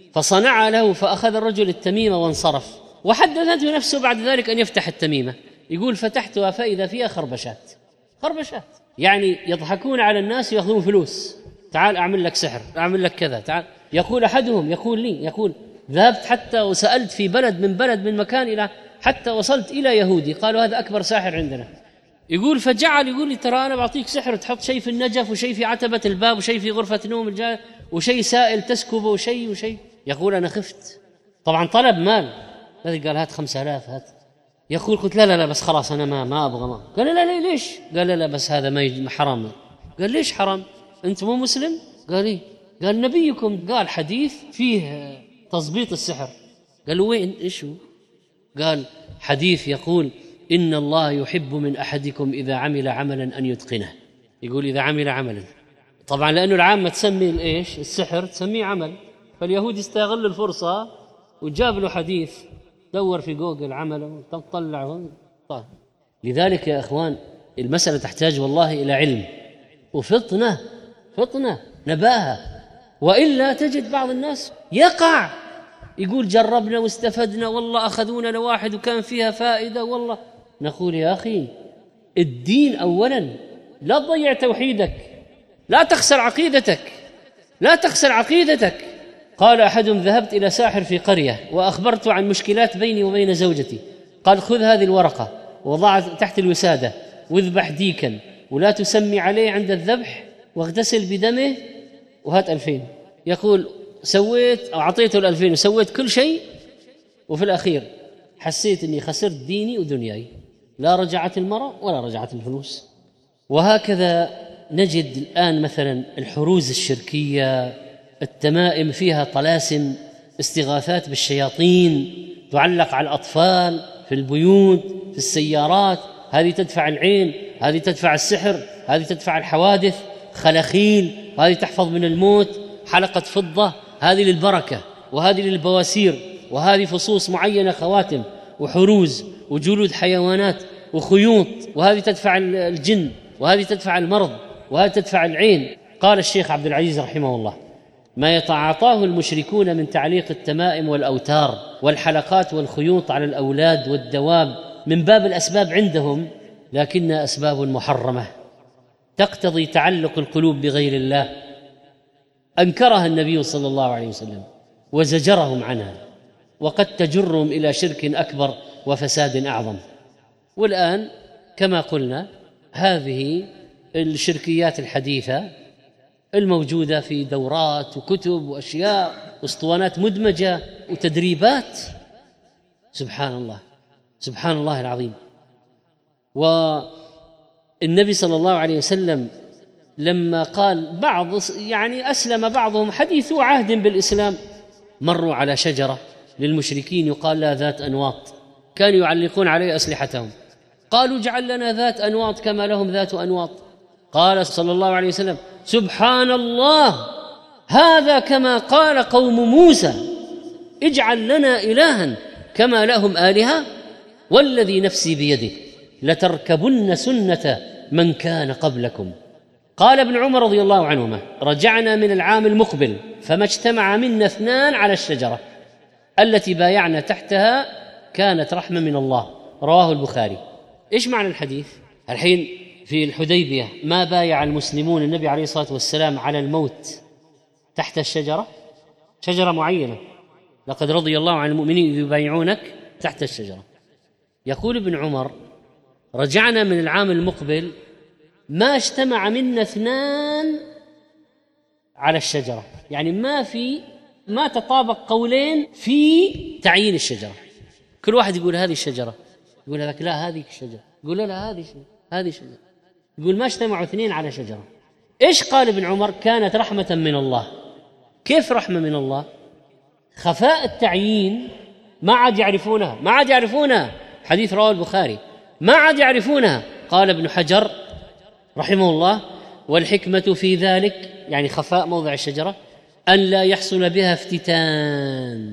فصنع له، فأخذ الرجل التميمة وانصرف، وحدثته نفسه بعد ذلك أن يفتح التميمة، يقول فتحتها فإذا فيها خربشات. خربشات يعني يضحكون على الناس ويأخذون فلوس، تعال أعمل لك سحر، أعمل لك كذا، تعال. يقول أحدهم، يقول لي، يقول ذهبت حتى وسألت في بلد من بلد من مكان إلى حتى وصلت إلى يهودي، قالوا هذا أكبر ساحر عندنا. يقول فجعل يقول لي ترى أنا بعطيك سحر، تحط شيء في النجف وشيء في عتبة الباب وشيء في غرفة نوم الجار وشيء سائل تسكبه وشيء وشيء. يقول أنا خفت، طبعا طلب مال، الذي قال هات خمسة آلاف هات. يقول قلت لا لا لا بس خلاص أنا ما ما أبغى. ما قال لا لا ليش؟ قال لا لا بس هذا ما حرام. قال ليش حرام؟ أنت مو مسلم؟ قال إيه؟ قال نبيكم قال حديث فيه تظبيط السحر. قال وين إيش هو؟ قال حديث يقول إن الله يحب من أحدكم إذا عمل عملا أن يتقنه. يقول إذا عمل عملا، طبعا لأنه العامة تسمي الإيش السحر تسميه عمل، فاليهود يستغل الفرصة وجاب له حديث، دور في جوجل عمله تطلع. طيب. لذلك يا إخوان المسألة تحتاج والله إلى علم وفطنة، فطنة نباهة، وإلا تجد بعض الناس يقع يقول جربنا واستفدنا والله أخذونا لواحد وكان فيها فائدة والله. نقول يا أخي الدين أولا، لا تضيع توحيدك، لا تخسر عقيدتك، لا تخسر عقيدتك. قال أحدهم ذهبت إلى ساحر في قرية وأخبرت عن مشكلات بيني وبين زوجتي، قال خذ هذه الورقة وضعها تحت الوسادة واذبح ديكا ولا تسمي عليه عند الذبح واغتسل بدمه وهات ألفين. يقول سويت أو أعطيته الألفين وسويت كل شيء، وفي الأخير حسيت أني خسرت ديني ودنياي، لا رجعت المرأة ولا رجعت الفلوس. وهكذا نجد الآن مثلا الحروز الشركية، التمائم فيها طلاسم، استغاثات بالشياطين تعلق على الأطفال في البيوت في السيارات، هذه تدفع العين، هذه تدفع السحر، هذه تدفع الحوادث، خلخيل، وهذه تحفظ من الموت، حلقة فضة هذه للبركة وهذه للبواسير، وهذه فصوص معينة خواتم وحروز وجلود حيوانات وخيوط، وهذه تدفع الجن وهذه تدفع المرض وهذه تدفع العين. قال الشيخ عبد العزيز رحمه الله ما يتعاطاه المشركون من تعليق التمائم والأوتار والحلقات والخيوط على الأولاد والدواب من باب الأسباب عندهم، لكنها أسباب محرمة تقتضي تعلق القلوب بغير الله، أنكرها النبي صلى الله عليه وسلم وزجرهم عنها، وقد تجرهم إلى شرك أكبر وفساد أعظم. والآن كما قلنا هذه الشركيات الحديثة الموجودة في دورات وكتب وأشياء واسطوانات مدمجة وتدريبات، سبحان الله سبحان الله العظيم. والنبي صلى الله عليه وسلم لما قال بعض يعني أسلم بعضهم حديثو عهد بالإسلام، مروا على شجرة للمشركين يقال لها ذات أنواط، كانوا يعلقون عليها أسلحتهم، قالوا اجعل لنا ذات أنواط كما لهم ذات أنواط. قال صلى الله عليه وسلم سبحان الله هذا كما قال قوم موسى اجعل لنا إلها كما لهم آلهة والذي نفسي بيده لتركبن سنة من كان قبلكم. قال ابن عمر رضي الله عنهما رجعنا من العام المقبل فما اجتمع منا اثنان على الشجرة التي بايعنا تحتها كانت رحمة من الله. رواه البخاري. إيش معنى الحديث؟ الحين في الحديبية ما بايع المسلمون النبي عليه الصلاة والسلام على الموت تحت الشجرة، شجرة معينة، لقد رضي الله عن المؤمنين إذ يبايعونك تحت الشجرة. يقول ابن عمر رجعنا من العام المقبل ما اجتمع منا اثنان على الشجرة، يعني ما في ما تطابق قولين في تعيين الشجرة. كل واحد يقول هذه الشجرة، يقول هذاك لا هذه الشجرة، يقول لا لا هذه هذه شجرة، يقول ما اجتمعوا اثنين على شجرة. ايش قال ابن عمر؟ كانت رحمة من الله. كيف رحمة من الله؟ خفاء التعيين ما عاد يعرفونها، ما عاد يعرفونها. حديث رواه البخاري ما عاد يعرفونها. قال ابن حجر رحمه الله والحكمة في ذلك، يعني خفاء موضع الشجرة، أن لا يحصل بها افتتان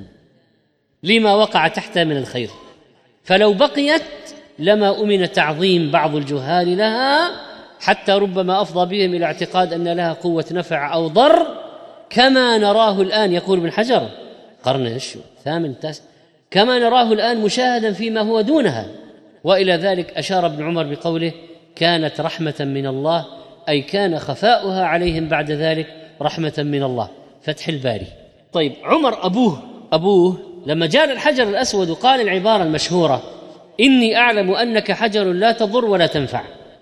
لما وقع تحتها من الخير، فلو بقيت لما أمن تعظيم بعض الجهال لها حتى ربما أفضى بهم إلى اعتقاد أن لها قوة نفع أو ضر كما نراه الآن. يقول ابن حجر قرن الشو ثامن تاسع كما نراه الآن مشاهدا فيما هو دونها. وإلى ذلك أشار ابن عمر بقوله كانت رحمة من الله، أي كان خفاؤها عليهم بعد ذلك رحمة من الله. فتح الباري. طيب عمر أبوه أبوه لما جاء الحجر الأسود وقال العبارة المشهورة إني أعلم أنك حجر لا تضر ولا تنفع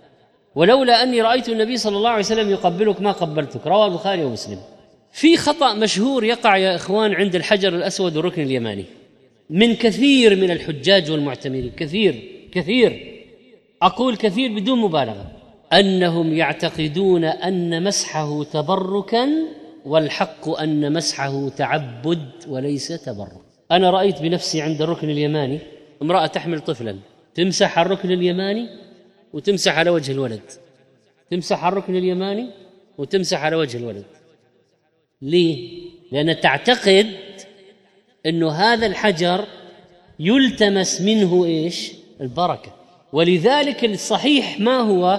ولولا أني رأيت النبي صلى الله عليه وسلم يقبلك ما قبلتك. رواه البخاري ومسلم. في خطأ مشهور يقع يا إخوان عند الحجر الأسود والركن اليماني من كثير من الحجاج والمعتمرين، كثير كثير أقول كثير بدون مبالغة، أنهم يعتقدون أن مسحه تبركا والحق أن مسحه تعبد وليس تبرك. أنا رأيت بنفسي عند الركن اليماني امرأة تحمل طفلا تمسح على الركن اليماني وتمسح على وجه الولد، تمسح على الركن اليماني وتمسح على وجه الولد. ليه؟ لأن تعتقد أنه هذا الحجر يلتمس منه إيش؟ البركة. ولذلك الصحيح ما هو؟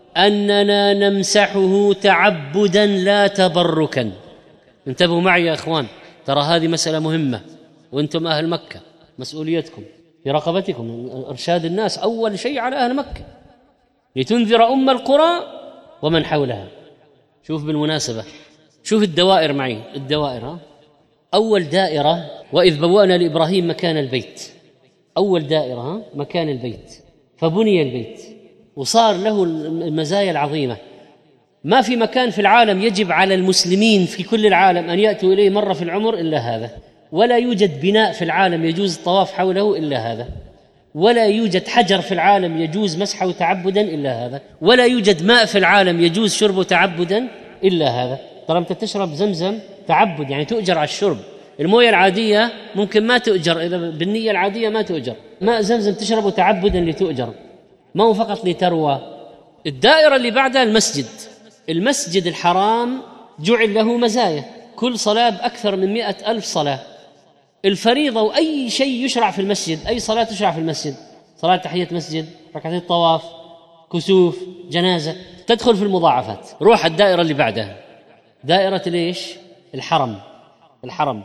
أننا نمسحه تعبدا لا تبركا. انتبهوا معي يا أخوان، ترى هذه مسألة مهمة، وأنتم أهل مكة مسؤوليتكم في رقبتكم إرشاد الناس أول شيء على أهل مكة لتنذر أم القرى ومن حولها. شوف بالمناسبة، شوف الدوائر معي، الدوائر ها؟ أول دائرة وإذ بوأنا لإبراهيم مكان البيت، أول دائرة ها؟ مكان البيت، فبني البيت وصار له المزايا العظيمة. ما في مكان في العالم يجب على المسلمين في كل العالم أن يأتوا إليه مرة في العمر إلا هذا، ولا يوجد بناء في العالم يجوز الطواف حوله إلا هذا، ولا يوجد حجر في العالم يجوز مسحه تعبدا إلا هذا، ولا يوجد ماء في العالم يجوز شربه تعبدا إلا هذا. ترى أنت تشرب زمزم تعبد، يعني تؤجر على الشرب. الموية العادية ممكن ما تؤجر، إذا بالنية العادية ما تؤجر. ماء زمزم تشربه تعبدا لتؤجر، ما هو فقط لتروى. الدائرة اللي بعدها المسجد. المسجد الحرام جعل له مزايا، كل صلاة بأكثر من مئة ألف صلاة. الفريضة وأي شيء يشرع في المسجد، أي صلاة تشرع في المسجد، صلاة تحية مسجد، ركعتين الطواف، كسوف، جنازة، تدخل في المضاعفات. روح الدائرة اللي بعدها، دائرة ليش؟ الحرم. الحرم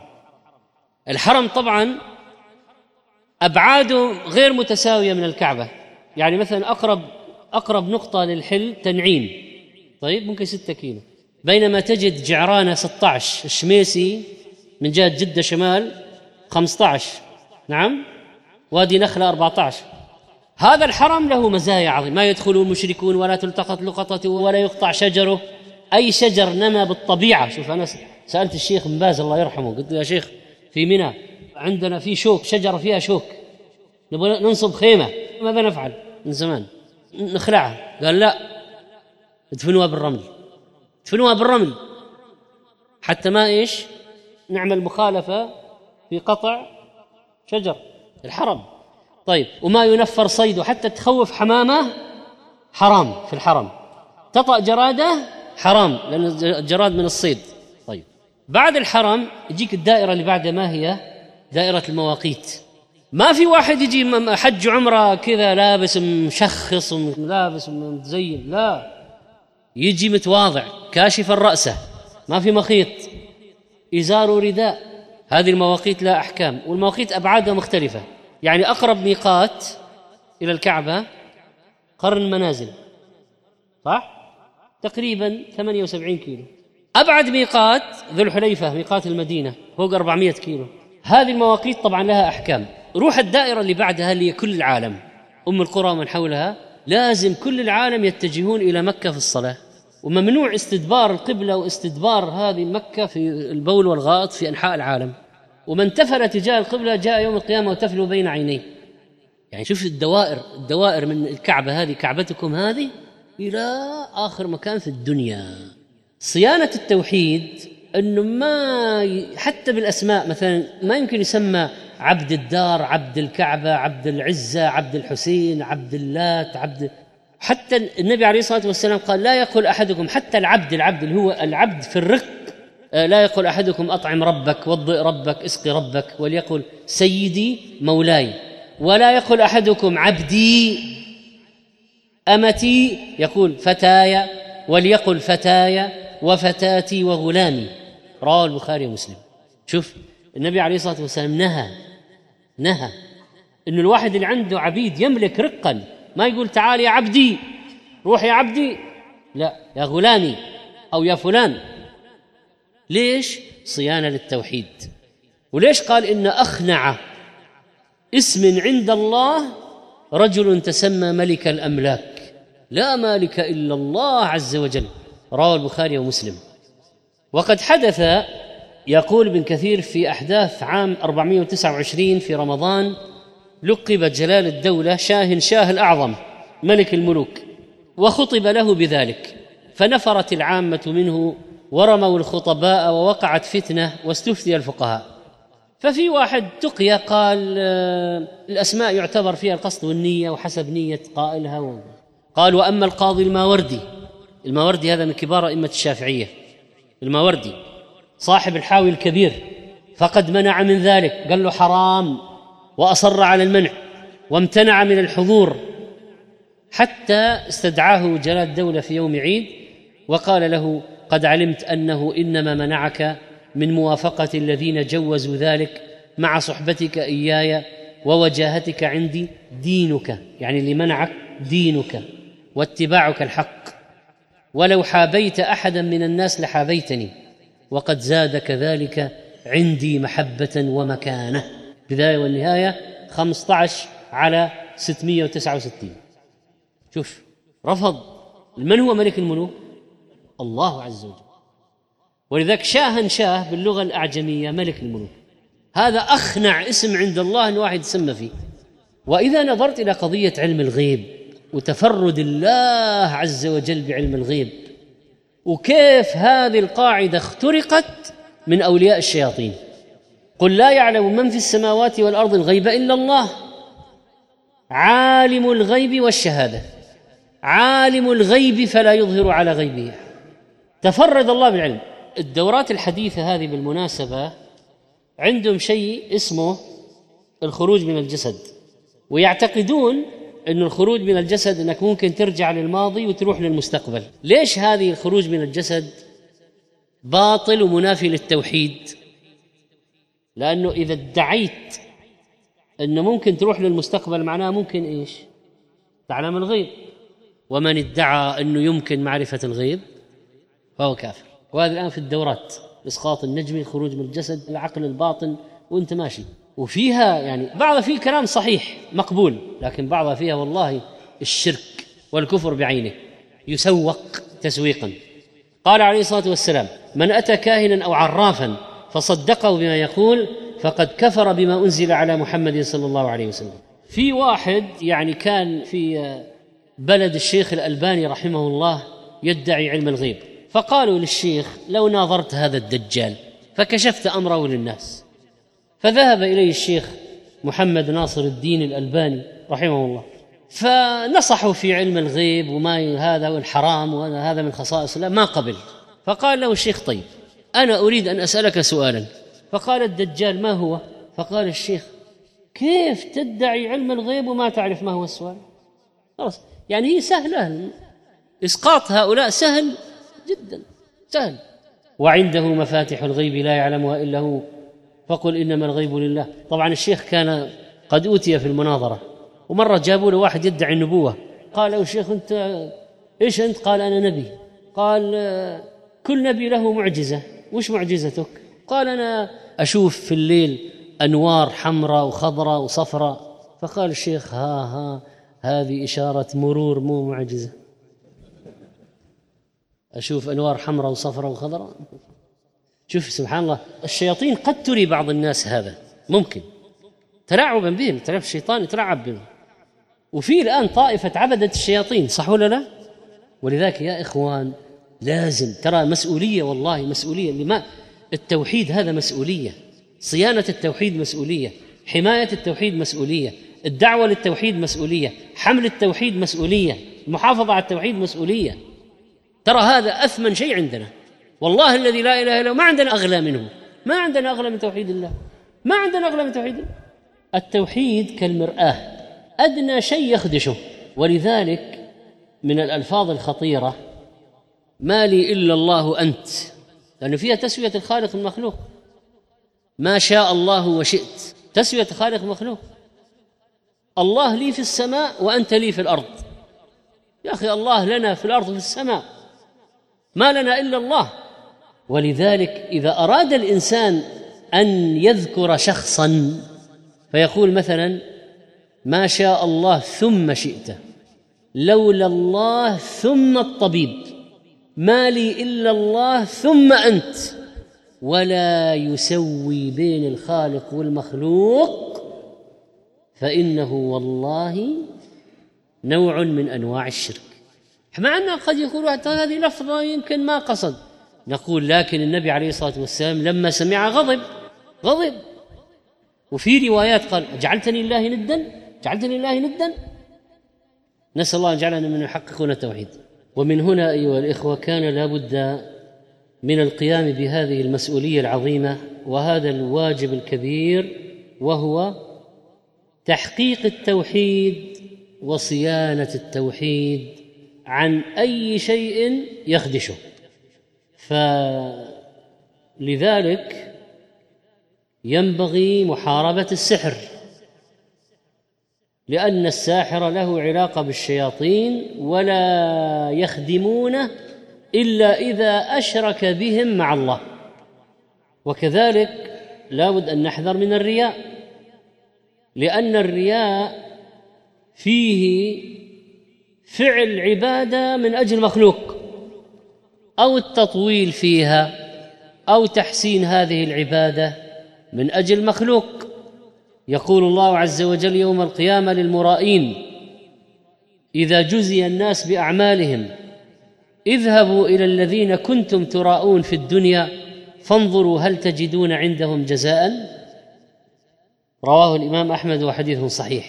الحرم طبعا أبعاده غير متساوية من الكعبة، يعني مثلا أقرب أقرب نقطة للحل تنعيم، طيب ممكن ستة كيلو، بينما تجد جعرانة ستة عشر، الشميسي من جهة جدة شمال خمسة عشر، نعم، وادي نخلة أربعة عشر. هذا الحرم له مزايا عظيمة، ما يدخل المشركون ولا تلتقط لقطته ولا يقطع شجره، أي شجر نما بالطبيعة. شوف أنا سألت الشيخ بن باز الله يرحمه، قلت له يا شيخ في منى عندنا في شوك، شجرة فيها شوك، نبغى ننصب خيمة، ماذا نفعل؟ من زمان نخلعها. قال لا، ادفنوها بالرمل، ادفنوها بالرمل حتى ما إيش نعمل مخالفة في قطع شجر الحرم. طيب وما ينفر صيده، حتى تخوف حمامة حرام في الحرم، تطأ جرادة حرام لأن الجراد من الصيد. طيب بعد الحرم يجيك الدائرة اللي بعدها، ما هي؟ دائرة المواقيت. ما في واحد يجي حج عمره كذا لابس مشخص ولابس متزين، لا، يجي متواضع كاشف الرأس، ما في مخيط، إزار ورداء. هذه المواقيت لها أحكام، والمواقيت أبعادها مختلفة. يعني أقرب ميقات إلى الكعبة قرن منازل، صح؟ تقريبا ثمانية وسبعين كيلو. أبعد ميقات ذو الحليفة، ميقات المدينة، فوق أربعمائة كيلو. هذه المواقيت طبعا لها أحكام. روح الدائرة اللي بعدها اللي هي كل العالم، أم القرى ومن حولها، لازم كل العالم يتجهون إلى مكة في الصلاة، وممنوع استدبار القبلة واستدبار هذه مكة في البول والغائط في أنحاء العالم. ومن تفل تجاه القبلة جاء يوم القيامة وتفل بين عينيه. يعني شوف الدوائر، الدوائر من الكعبة هذه، كعبتكم هذه، إلى آخر مكان في الدنيا. صيانة التوحيد أنه ما حتى بالأسماء مثلا ما يمكن يسمى عبد الدار، عبد الكعبة، عبد العزة، عبد الحسين، عبد اللات، عبد. حتى النبي عليه الصلاة والسلام قال لا يقول أحدكم، حتى العبد، العبد اللي هو العبد في الرق، لا يقول أحدكم أطعم ربك، وضئ ربك، اسقي ربك، وليقل سيدي مولاي. ولا يقول أحدكم عبدي أمتي، يقول فتايا، وليقل فتايا وفتاتي وغلامي. رواه البخاري ومسلم. شوف النبي عليه الصلاة والسلام نهى نهى إنه الواحد اللي عنده عبيد يملك رقا ما يقول تعال يا عبدي، روح يا عبدي، لا، يا غلامي أو يا فلان. ليش؟ صيانة للتوحيد. وليش قال إن أخنع اسم عند الله رجل تسمى ملك الأملاك، لا مالك إلا الله عز وجل. رواه البخاري ومسلم. وقد حدث، يقول ابن كثير، في أحداث عام أربعمائة وتسعة وعشرين في رمضان لقب جلال الدولة شاه شاه الأعظم ملك الملوك، وخطب له بذلك، فنفرت العامة منه ورموا الخطباء ووقعت فتنة واستفتي الفقهاء. ففي واحد تقي قال آه الأسماء يعتبر فيها القصد والنية وحسب نية قائلها. قال وأما القاضي الماوردي، الماوردي هذا من كبار أئمة الشافعية، الماوردي صاحب الحاوي الكبير، فقد منع من ذلك، قال له حرام، وأصر على المنع وامتنع من الحضور، حتى استدعاه جلال الدولة في يوم عيد وقال له قد علمت أنه إنما منعك من موافقة الذين جوزوا ذلك مع صحبتك إياي ووجاهتك عندي دينك، يعني اللي منعك دينك واتباعك الحق، ولو حابيت أحدا من الناس لحابيتني، وقد زاد كذلك عندي محبة ومكانة. بداية والنهاية خمسة عشر على ستمائة وتسعة وستين. شوف رفض. من هو ملك الملوك؟ الله عز وجل. ولذلك شاها شاه باللغة الأعجمية ملك الملوك، هذا أخنع اسم عند الله أن واحد يسمى فيه. وإذا نظرت إلى قضية علم الغيب وتفرد الله عز وجل بعلم الغيب، وكيف هذه القاعدة اخترقت من أولياء الشياطين، قل لا يعلم من في السماوات والأرض الغيب إلا الله، عالم الغيب والشهادة، عالم الغيب فلا يظهر على غيبه. تفرد الله بالعلم. الدورات الحديثة هذه بالمناسبة عندهم شيء اسمه الخروج من الجسد، ويعتقدون أن الخروج من الجسد أنك ممكن ترجع للماضي وتروح للمستقبل. ليش هذه الخروج من الجسد باطل ومنافي للتوحيد؟ لأنه إذا ادعيت أنه ممكن تروح للمستقبل معناه ممكن إيش؟ تعلم الغيب، ومن ادعى أنه يمكن معرفة الغيب فهو كافر. وهذا الآن في الدورات، إسقاط النجمي، الخروج من الجسد، العقل الباطن، وانت ماشي. وفيها يعني بعضها فيه كلام صحيح مقبول، لكن بعضها فيها والله الشرك والكفر بعينه، يسوق تسويقا. قال عليه الصلاة والسلام من أتى كاهنا أو عرافا فصدقه بما يقول فقد كفر بما أنزل على محمد صلى الله عليه وسلم. في واحد يعني كان في بلد الشيخ الألباني رحمه الله يدعي علم الغيب، فقالوا للشيخ لو ناظرت هذا الدجال فكشفت أمره للناس، فذهب إليه الشيخ محمد ناصر الدين الألباني رحمه الله، فنصحوا في علم الغيب وما هذا والحرام وهذا من خصائص الله، ما قبل. فقال له الشيخ طيب أنا أريد أن أسألك سؤالا. فقال الدجال: ما هو؟ فقال الشيخ: كيف تدعي علم الغيب وما تعرف ما هو السؤال؟ خلاص، يعني هي سهلة، إسقاط هؤلاء سهل جدا، سهل. وعنده مفاتح الغيب لا يعلمها إلا هو فقل إنما الغيب لله. طبعا الشيخ كان قد أوتي في المناظرة، ومرة جابوا له واحد يدعي النبوة، قال له: الشيخ أنت إيش أنت؟ قال: أنا نبي. قال: كل نبي له معجزة، وش معجزتك؟ قال: أنا أشوف في الليل أنوار حمراء وخضراء وصفراء. فقال الشيخ: ها ها هذه إشارة مرور مو معجزة. أشوف أنوار حمراء وصفراء وخضراء. شوف سبحان الله، الشياطين قد تري بعض الناس هذا، ممكن تلاعبا بهم، تلاعب الشيطان يتلاعب بهم. وفي الآن طائفة عبدة الشياطين، صح ولا لا؟ ولذلك يا إخوان لازم ترى مسؤولية، والله مسؤولية. لما التوحيد هذا مسؤولية، صيانة التوحيد مسؤولية، حماية التوحيد مسؤولية، الدعوة للتوحيد مسؤولية، حمل التوحيد مسؤولية، المحافظة على التوحيد مسؤولية. ترى هذا أثمن شيء عندنا، والله الذي لا إله إلا هو. ما عندنا أغلى منه، ما عندنا أغلى من توحيد الله، ما عندنا أغلى من توحيد الله. التوحيد كالمرآة، أدنى شيء يخدشه. ولذلك من الألفاظ الخطيرة: ما لي إلا الله أنت، لأنه فيها تسوية الخالق المخلوق. ما شاء الله وشئت، تسوية الخالق المخلوق. الله لي في السماء وأنت لي في الأرض. يا أخي الله لنا في الأرض وفي السماء، ما لنا إلا الله. ولذلك إذا أراد الإنسان أن يذكر شخصا فيقول مثلا: ما شاء الله ثم شئت، لولا الله ثم الطبيب، ما لي إلا الله ثم أنت. ولا يسوي بين الخالق والمخلوق، فإنه والله نوع من أنواع الشرك. مع أنه قد يقول هذه لفظة يمكن ما قصد، نقول لكن النبي عليه الصلاة والسلام لما سمع غضب غضب وفي روايات قال: جعلتني الله ندا، جعلتني الله ندا. نسأل الله أن يجعلنا من يحققون التوحيد. ومن هنا أيها الإخوة كان لا بد من القيام بهذه المسؤولية العظيمة وهذا الواجب الكبير، وهو تحقيق التوحيد وصيانة التوحيد عن أي شيء يخدشه. فلذلك ينبغي محاربة السحر، لأن الساحر له علاقة بالشياطين ولا يخدمونه إلا إذا أشرك بهم مع الله. وكذلك لا بد أن نحذر من الرياء، لأن الرياء فيه فعل عبادة من أجل مخلوق، أو التطويل فيها، أو تحسين هذه العبادة من أجل مخلوق. يقول الله عز وجل يوم القيامة للمرائين: إذا جزي الناس بأعمالهم اذهبوا إلى الذين كنتم تراءون في الدنيا فانظروا هل تجدون عندهم جزاء. رواه الإمام أحمد وحديث صحيح.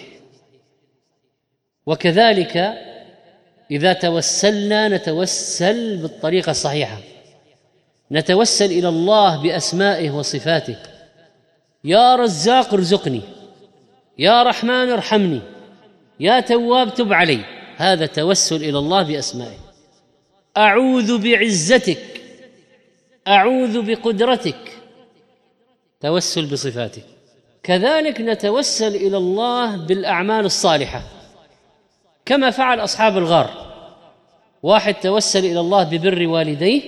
وكذلك إذا توسلنا نتوسل بالطريقة الصحيحة، نتوسل إلى الله بأسمائه وصفاته: يا رزاق ارزقني، يا رحمن ارحمني، يا تواب تب علي. هذا توسل إلى الله بأسمائه. أعوذ بعزتك، أعوذ بقدرتك، توسل بصفاته. كذلك نتوسل إلى الله بالأعمال الصالحة كما فعل أصحاب الغار. واحد توسل إلى الله ببر والديه،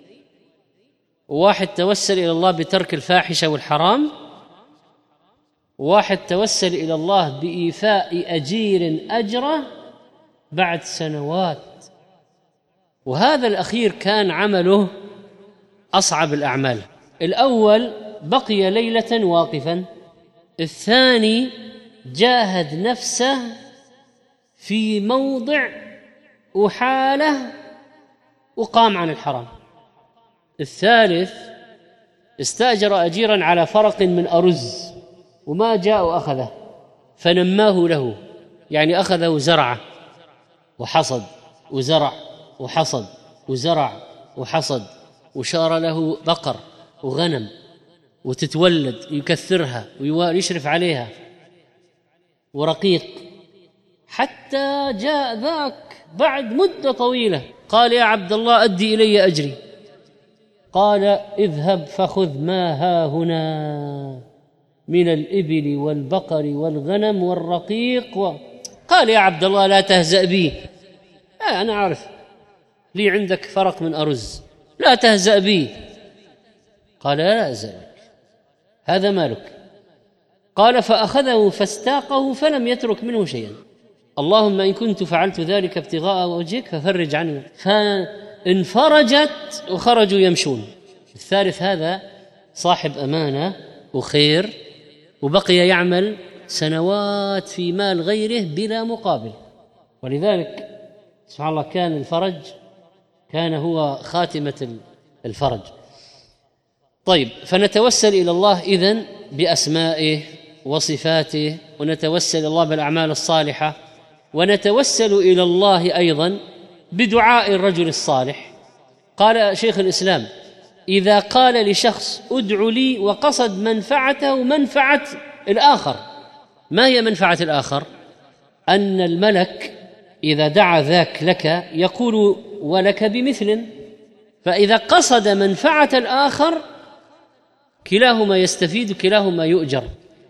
وواحد توسل إلى الله بترك الفاحشة والحرام، وواحد توسل إلى الله بإيفاء أجير أجره بعد سنوات. وهذا الأخير كان عمله أصعب الأعمال. الأول بقي ليلة واقفا، الثاني جاهد نفسه في موضع وحاله وقام عن الحرام، الثالث استأجر أجيرا على فرق من أرز وما جاء وأخذه فنماه له، يعني أخذه زرعه وحصد وزرع وحصد وزرع وحصد، وشار له بقر وغنم وتتولد يكثرها ويشرف عليها ورقيق، حتى جاء ذاك بعد مدة طويلة قال يا عبد الله أدي إلي أجري. قال اذهب فخذ ما ها هنا من الإبل والبقر والغنم والرقيق و... قال يا عبد الله لا تهزأ بي، آه أنا أعرف لي عندك فرق من أرز، لا تهزأ بي. قال لا أهزأ بك، هذا مالك. قال فأخذه فاستاقه فلم يترك منه شيئا. اللهم إن كنت فعلت ذلك ابتغاء وجهك ففرج عني. فانفرجت وخرجوا يمشون. الثالث هذا صاحب أمانة وخير وبقي يعمل سنوات في مال غيره بلا مقابل، ولذلك سبحان الله كان الفرج كان هو خاتمة الفرج. طيب، فنتوسل إلى الله إذن بأسمائه وصفاته، ونتوسل إلى الله بالأعمال الصالحة، ونتوسل إلى الله أيضا بدعاء الرجل الصالح. قال شيخ الإسلام إذا قال لشخص ادع لي وقصد منفعته ومنفعة الآخر، ما هي منفعة الآخر؟ أن الملك إذا دعا ذاك لك يقول ولك بمثل، فإذا قصد منفعة الآخر كلاهما يستفيد كلاهما يؤجر،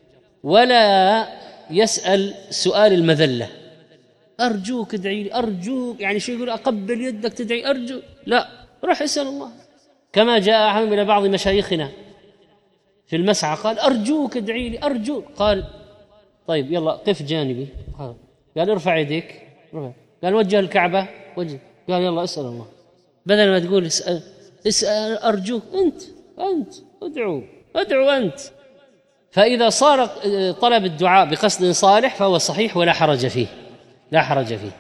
ولا يسأل سؤال المذلة أرجوك ادعي لي، أرجوك يعني شو يقول أقبل يدك تدعي، أرجو، لا، روح اسأل الله. كما جاء أحد إلى بعض مشايخنا في المسعى قال أرجوك ادعي لي، أرجوك، قال طيب يلا قف جانبي، قال ارفع يديك، قال وجه الكعبة، وجه، قال يلا اسأل الله، بدل ما تقول اسأل, اسأل أرجوك، أنت أنت ادعو ادعو أنت. فإذا صار طلب الدعاء بقصد صالح فهو صحيح ولا حرج فيه، لا حرج فيه.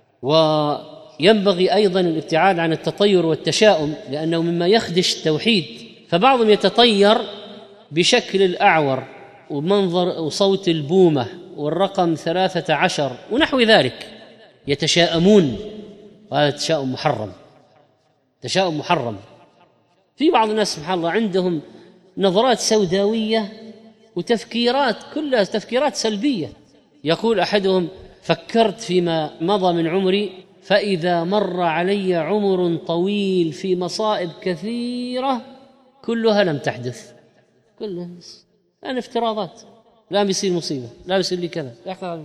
وينبغي أيضا الابتعاد عن التطير والتشاؤم، لأنه مما يخدش التوحيد. فبعضهم يتطير بشكل الأعور ومنظر وصوت البومة والرقم ثلاثة عشر ونحو ذلك، يتشاءمون، وهذا تشاؤم محرم، تشاؤم محرم. في بعض الناس سبحان الله عندهم نظرات سوداوية وتفكيرات كلها تفكيرات سلبية. يقول أحدهم فكرت فيما مضى من عمري فإذا مر علي عمر طويل في مصائب كثيرة كلها لم تحدث، كلها يعني افتراضات، لا بيصير مصيبة، لا بيصير لي كذا.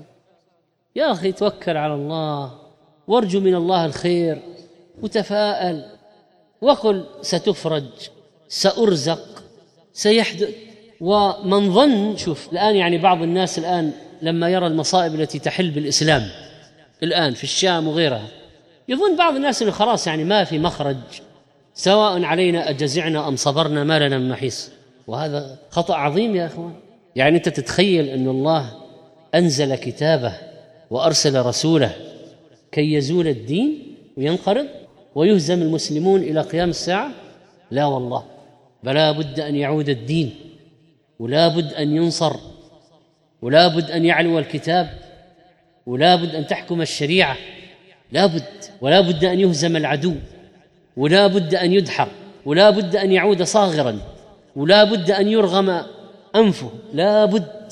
يا أخي توكل على الله وارجو من الله الخير وتفاءل وقل ستفرج، سأرزق، سيحدث. ومن ظن، شوف الآن يعني بعض الناس الآن لما يرى المصائب التي تحل بالإسلام الآن في الشام وغيرها، يظن بعض الناس أنه خلاص يعني ما في مخرج، سواء علينا أجزعنا أم صبرنا ما لنا من محيص. وهذا خطأ عظيم يا أخوان. يعني أنت تتخيل أن الله أنزل كتابه وأرسل رسوله كي يزول الدين وينقرض ويهزم المسلمون إلى قيام الساعة؟ لا والله، بلا بد أن يعود الدين، ولا بد أن ينصر، ولا بد أن يعلو الكتاب، ولا بد أن تحكم الشريعة، لا بد، ولا بد أن يهزم العدو، ولا بد أن يدحر، ولا بد أن يعود صاغرا، ولا بد أن يرغم أنفه، لا بد.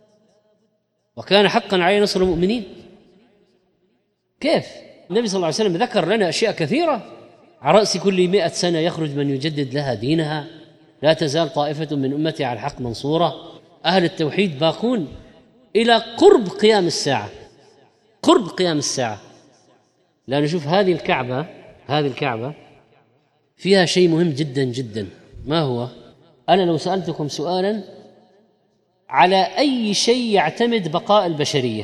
وكان حقا عليه نصر المؤمنين. كيف؟ النبي صلى الله عليه وسلم ذكر لنا أشياء كثيرة، على رأس كل مئة سنة يخرج من يجدد لها دينها، لا تزال طائفة من أمتي على الحق منصورة، أهل التوحيد باقون إلى قرب قيام الساعة، قرب قيام الساعة. لا نشوف هذه الكعبة، هذه الكعبة فيها شيء مهم جدا جدا. ما هو؟ أنا لو سألتكم سؤالا على أي شيء يعتمد بقاء البشرية،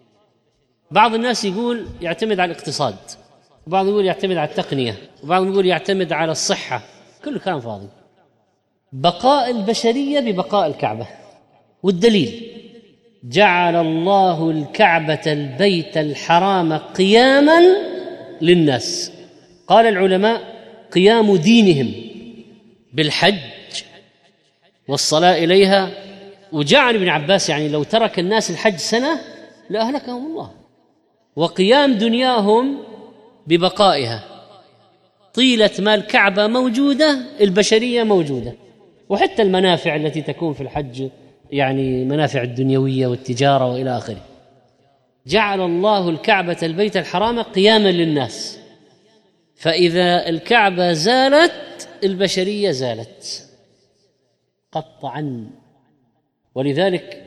بعض الناس يقول يعتمد على الاقتصاد، وبعض يقول يعتمد على التقنية، وبعض يقول يعتمد على الصحة، كله كلام فاضي. بقاء البشرية ببقاء الكعبة، والدليل جعل الله الكعبة البيت الحرام قياما للناس. قال العلماء قيام دينهم بالحج والصلاة إليها. وجعل ابن عباس يعني لو ترك الناس الحج سنة لأهلكهم الله. وقيام دنياهم ببقائها طيلة ما الكعبة موجودة البشرية موجودة. وحتى المنافع التي تكون في الحج، يعني منافع الدنيوية والتجارة وإلى آخره. جعل الله الكعبة البيت الحرام قياما للناس، فإذا الكعبة زالت البشرية زالت قطعا. ولذلك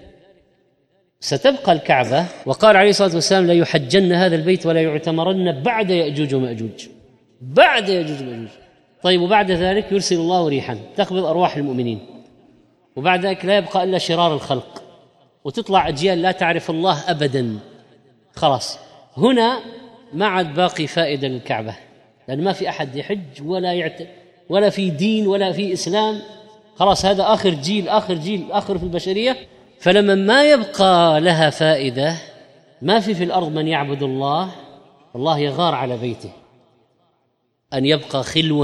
ستبقى الكعبة، وقال عليه الصلاة والسلام: لا يحجن هذا البيت ولا يعتمرن بعد يأجوج ومأجوج، بعد يأجوج ومأجوج. طيب، وبعد ذلك يرسل الله ريحا تقبض أرواح المؤمنين، وبعد ذلك لا يبقى إلا شرار الخلق، وتطلع أجيال لا تعرف الله أبدا. خلاص، هنا ما عاد باقي فائدة للكعبة، لأن ما في أحد يحج ولا يعت... ولا في دين ولا في إسلام. خلاص، هذا آخر جيل آخر جيل آخر في البشرية. فلما ما يبقى لها فائدة، ما في في الأرض من يعبد الله، الله يغار على بيته أن يبقى خلوا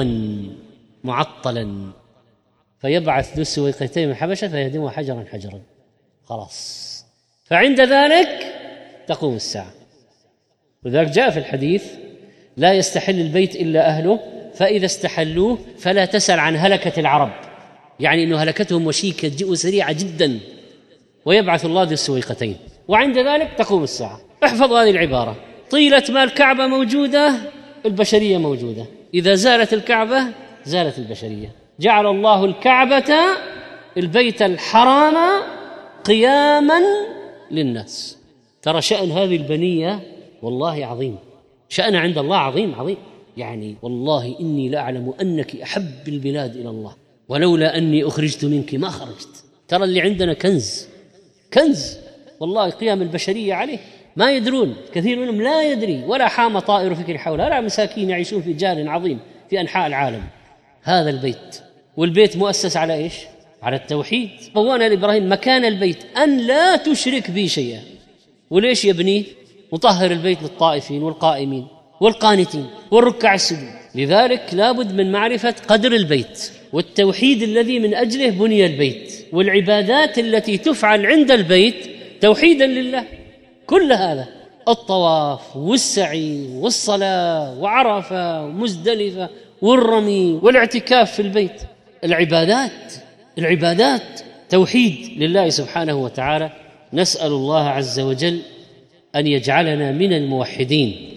معطلا، فيبعث ذو السويقتين من الحبشة فيهدمه حجرا حجرا. خلاص، فعند ذلك تقوم الساعة. وذلك جاء في الحديث: لا يستحل البيت إلا أهله، فإذا استحلوه فلا تسأل عن هلكة العرب، يعني أنه هلكتهم وشيكة وسريعة جدا، ويبعث الله ذو السويقتين، وعند ذلك تقوم الساعة. احفظ هذه العبارة: طيلة ما الكعبة موجودة البشرية موجودة، إذا زالت الكعبة زالت البشرية. جعل الله الكعبة البيت الحرام قياما للناس. ترى شأن هذه البنية والله عظيم، شأن عند الله عظيم عظيم. يعني والله إني لأعلم أنك أحب البلاد إلى الله، ولولا أني أخرجت منك ما خرجت. ترى اللي عندنا كنز كنز والله، قيام البشرية عليه ما يدرون، كثير منهم لا يدري، ولا حام طائر فكر حوله، لا مساكين يعيشون في جار عظيم في أنحاء العالم. هذا البيت، والبيت مؤسس على إيش؟ على التوحيد. بوانا لإبراهيم مكان البيت أن لا تشرك بي شيئا. وليش يبنيه؟ مطهر البيت للطائفين والقائمين والقانتين والركع السجود. لذلك لابد من معرفة قدر البيت والتوحيد الذي من أجله بني البيت، والعبادات التي تفعل عند البيت توحيدا لله. كل هذا، الطواف والسعي والصلاة وعرفة ومزدلفة والرمي والاعتكاف في البيت، العبادات العبادات توحيد لله سبحانه وتعالى. نسأل الله عز وجل أن يجعلنا من الموحدين،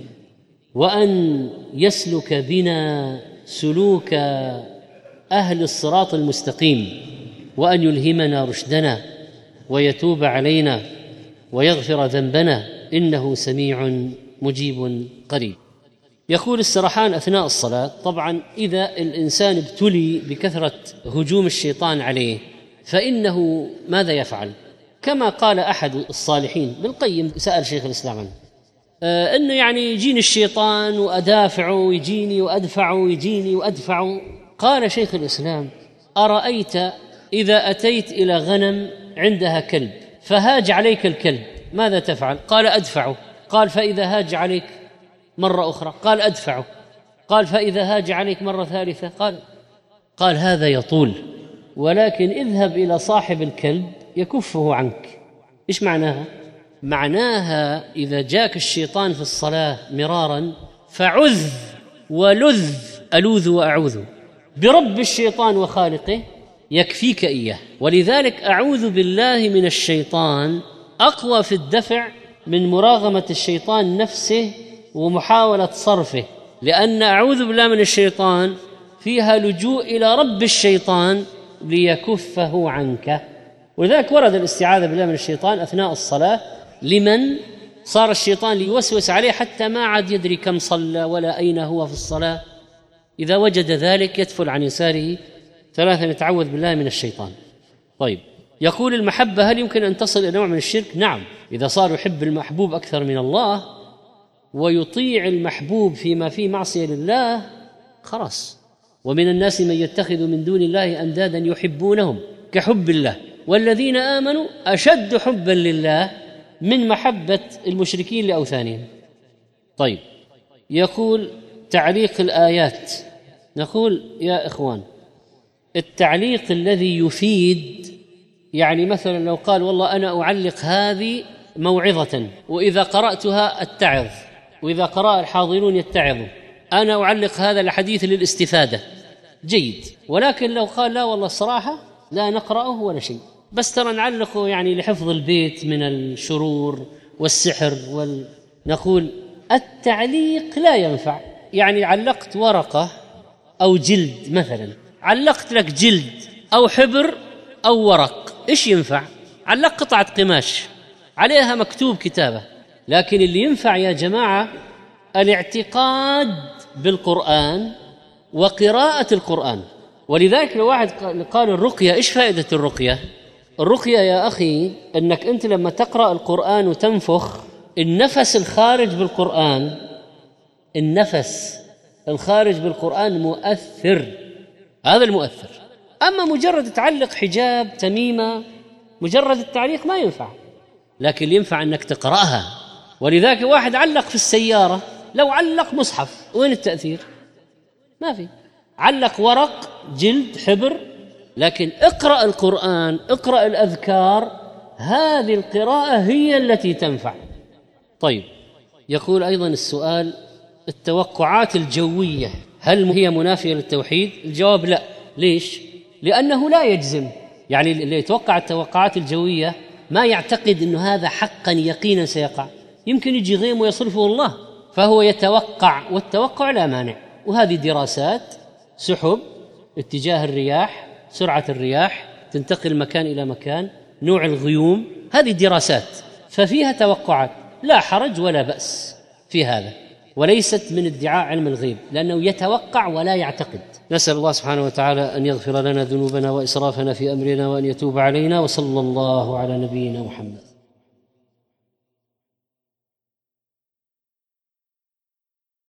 وأن يسلك بنا سلوك أهل الصراط المستقيم، وأن يلهمنا رشدنا ويتوب علينا ويغفر ذنبنا، إنه سميع مجيب قريب. يقول السرحان أثناء الصلاة: طبعا إذا الإنسان ابتلي بكثرة هجوم الشيطان عليه فإنه ماذا يفعل؟ كما قال أحد الصالحين ابن القيم، سأل شيخ الإسلام عنه، آه أنه يعني يجيني الشيطان وأدافعه ويجيني وأدفعه ويجيني وأدفعه. قال شيخ الإسلام: أرأيت إذا أتيت إلى غنم عندها كلب فهاج عليك الكلب ماذا تفعل؟ قال: أدفعه. قال: فإذا هاج عليك مرة أخرى؟ قال: أدفعه. قال: فإذا هاج عليك مرة ثالثة؟ قال قال هذا يطول، ولكن اذهب إلى صاحب الكلب يكفه عنك. إيش معناها؟ معناها إذا جاك الشيطان في الصلاة مرارا فعذ ولذ، ألوذ وأعوذ برب الشيطان وخالقه يكفيك إياه. ولذلك أعوذ بالله من الشيطان أقوى في الدفع من مراغمة الشيطان نفسه ومحاولة صرفه، لأن أعوذ بالله من الشيطان فيها لجوء إلى رب الشيطان ليكفه عنك. ولذلك ورد الاستعاذة بالله من الشيطان أثناء الصلاة لمن صار الشيطان ليوسوس عليه حتى ما عاد يدري كم صلى ولا أين هو في الصلاة. إذا وجد ذلك يدفل عن يساره ثلاثا يتعوذ بالله من الشيطان. طيب، يقول: المحبة هل يمكن أن تصل إلى نوع من الشرك؟ نعم، إذا صار يحب المحبوب أكثر من الله ويطيع المحبوب فيما فيه معصية لله خلاص. ومن الناس من يتخذ من دون الله أندادا يحبونهم كحب الله، والذين آمنوا أشد حبا لله من محبة المشركين لأوثانهم. طيب، يقول: تعليق الآيات. نقول يا إخوان، التعليق الذي يفيد، يعني مثلا لو قال: والله أنا أعلق هذه موعظة وإذا قرأتها أتعظ، وإذا قرأ الحاضرون يتعظوا، أنا أعلق هذا الحديث للاستفادة، جيد. ولكن لو قال لا والله الصراحة لا نقرأه ولا شيء، بس ترى نعلقه يعني لحفظ البيت من الشرور والسحر وال... نقول التعليق لا ينفع. يعني علقت ورقة أو جلد مثلا، علقت لك جلد أو حبر أو ورق، إيش ينفع؟ علق قطعة قماش عليها مكتوب كتابة. لكن اللي ينفع يا جماعة الاعتقاد بالقرآن وقراءة القرآن. ولذلك لو واحد قال الرقية، إيش فائدة الرقية؟ الرقية يا أخي أنك أنت لما تقرأ القرآن وتنفخ، النفس الخارج بالقرآن النفس الخارج بالقرآن مؤثر، هذا المؤثر. أما مجرد تعلق حجاب تميمة، مجرد التعليق ما ينفع، لكن اللي ينفع أنك تقرأها. ولذلك واحد علق في السيارة، لو علق مصحف وين التأثير؟ ما في. علق ورق جلد حبر، لكن اقرأ القرآن، اقرأ الأذكار، هذه القراءة هي التي تنفع. طيب، يقول أيضا السؤال: التوقعات الجوية هل هي منافية للتوحيد؟ الجواب لا. ليش؟ لأنه لا يجزم. يعني اللي يتوقع التوقعات الجوية ما يعتقد أنه هذا حقا يقينا سيقع، يمكن يجي غيم ويصرفه الله، فهو يتوقع، والتوقع لا مانع. وهذه دراسات سحب، اتجاه الرياح، سرعة الرياح، تنتقل مكان إلى مكان، نوع الغيوم، هذه دراسات ففيها توقعات، لا حرج ولا بأس في هذا، وليست من ادعاء علم الغيب، لأنه يتوقع ولا يعتقد. نسأل الله سبحانه وتعالى أن يغفر لنا ذنوبنا وإسرافنا في أمرنا وأن يتوب علينا، وصلى الله على نبينا محمد.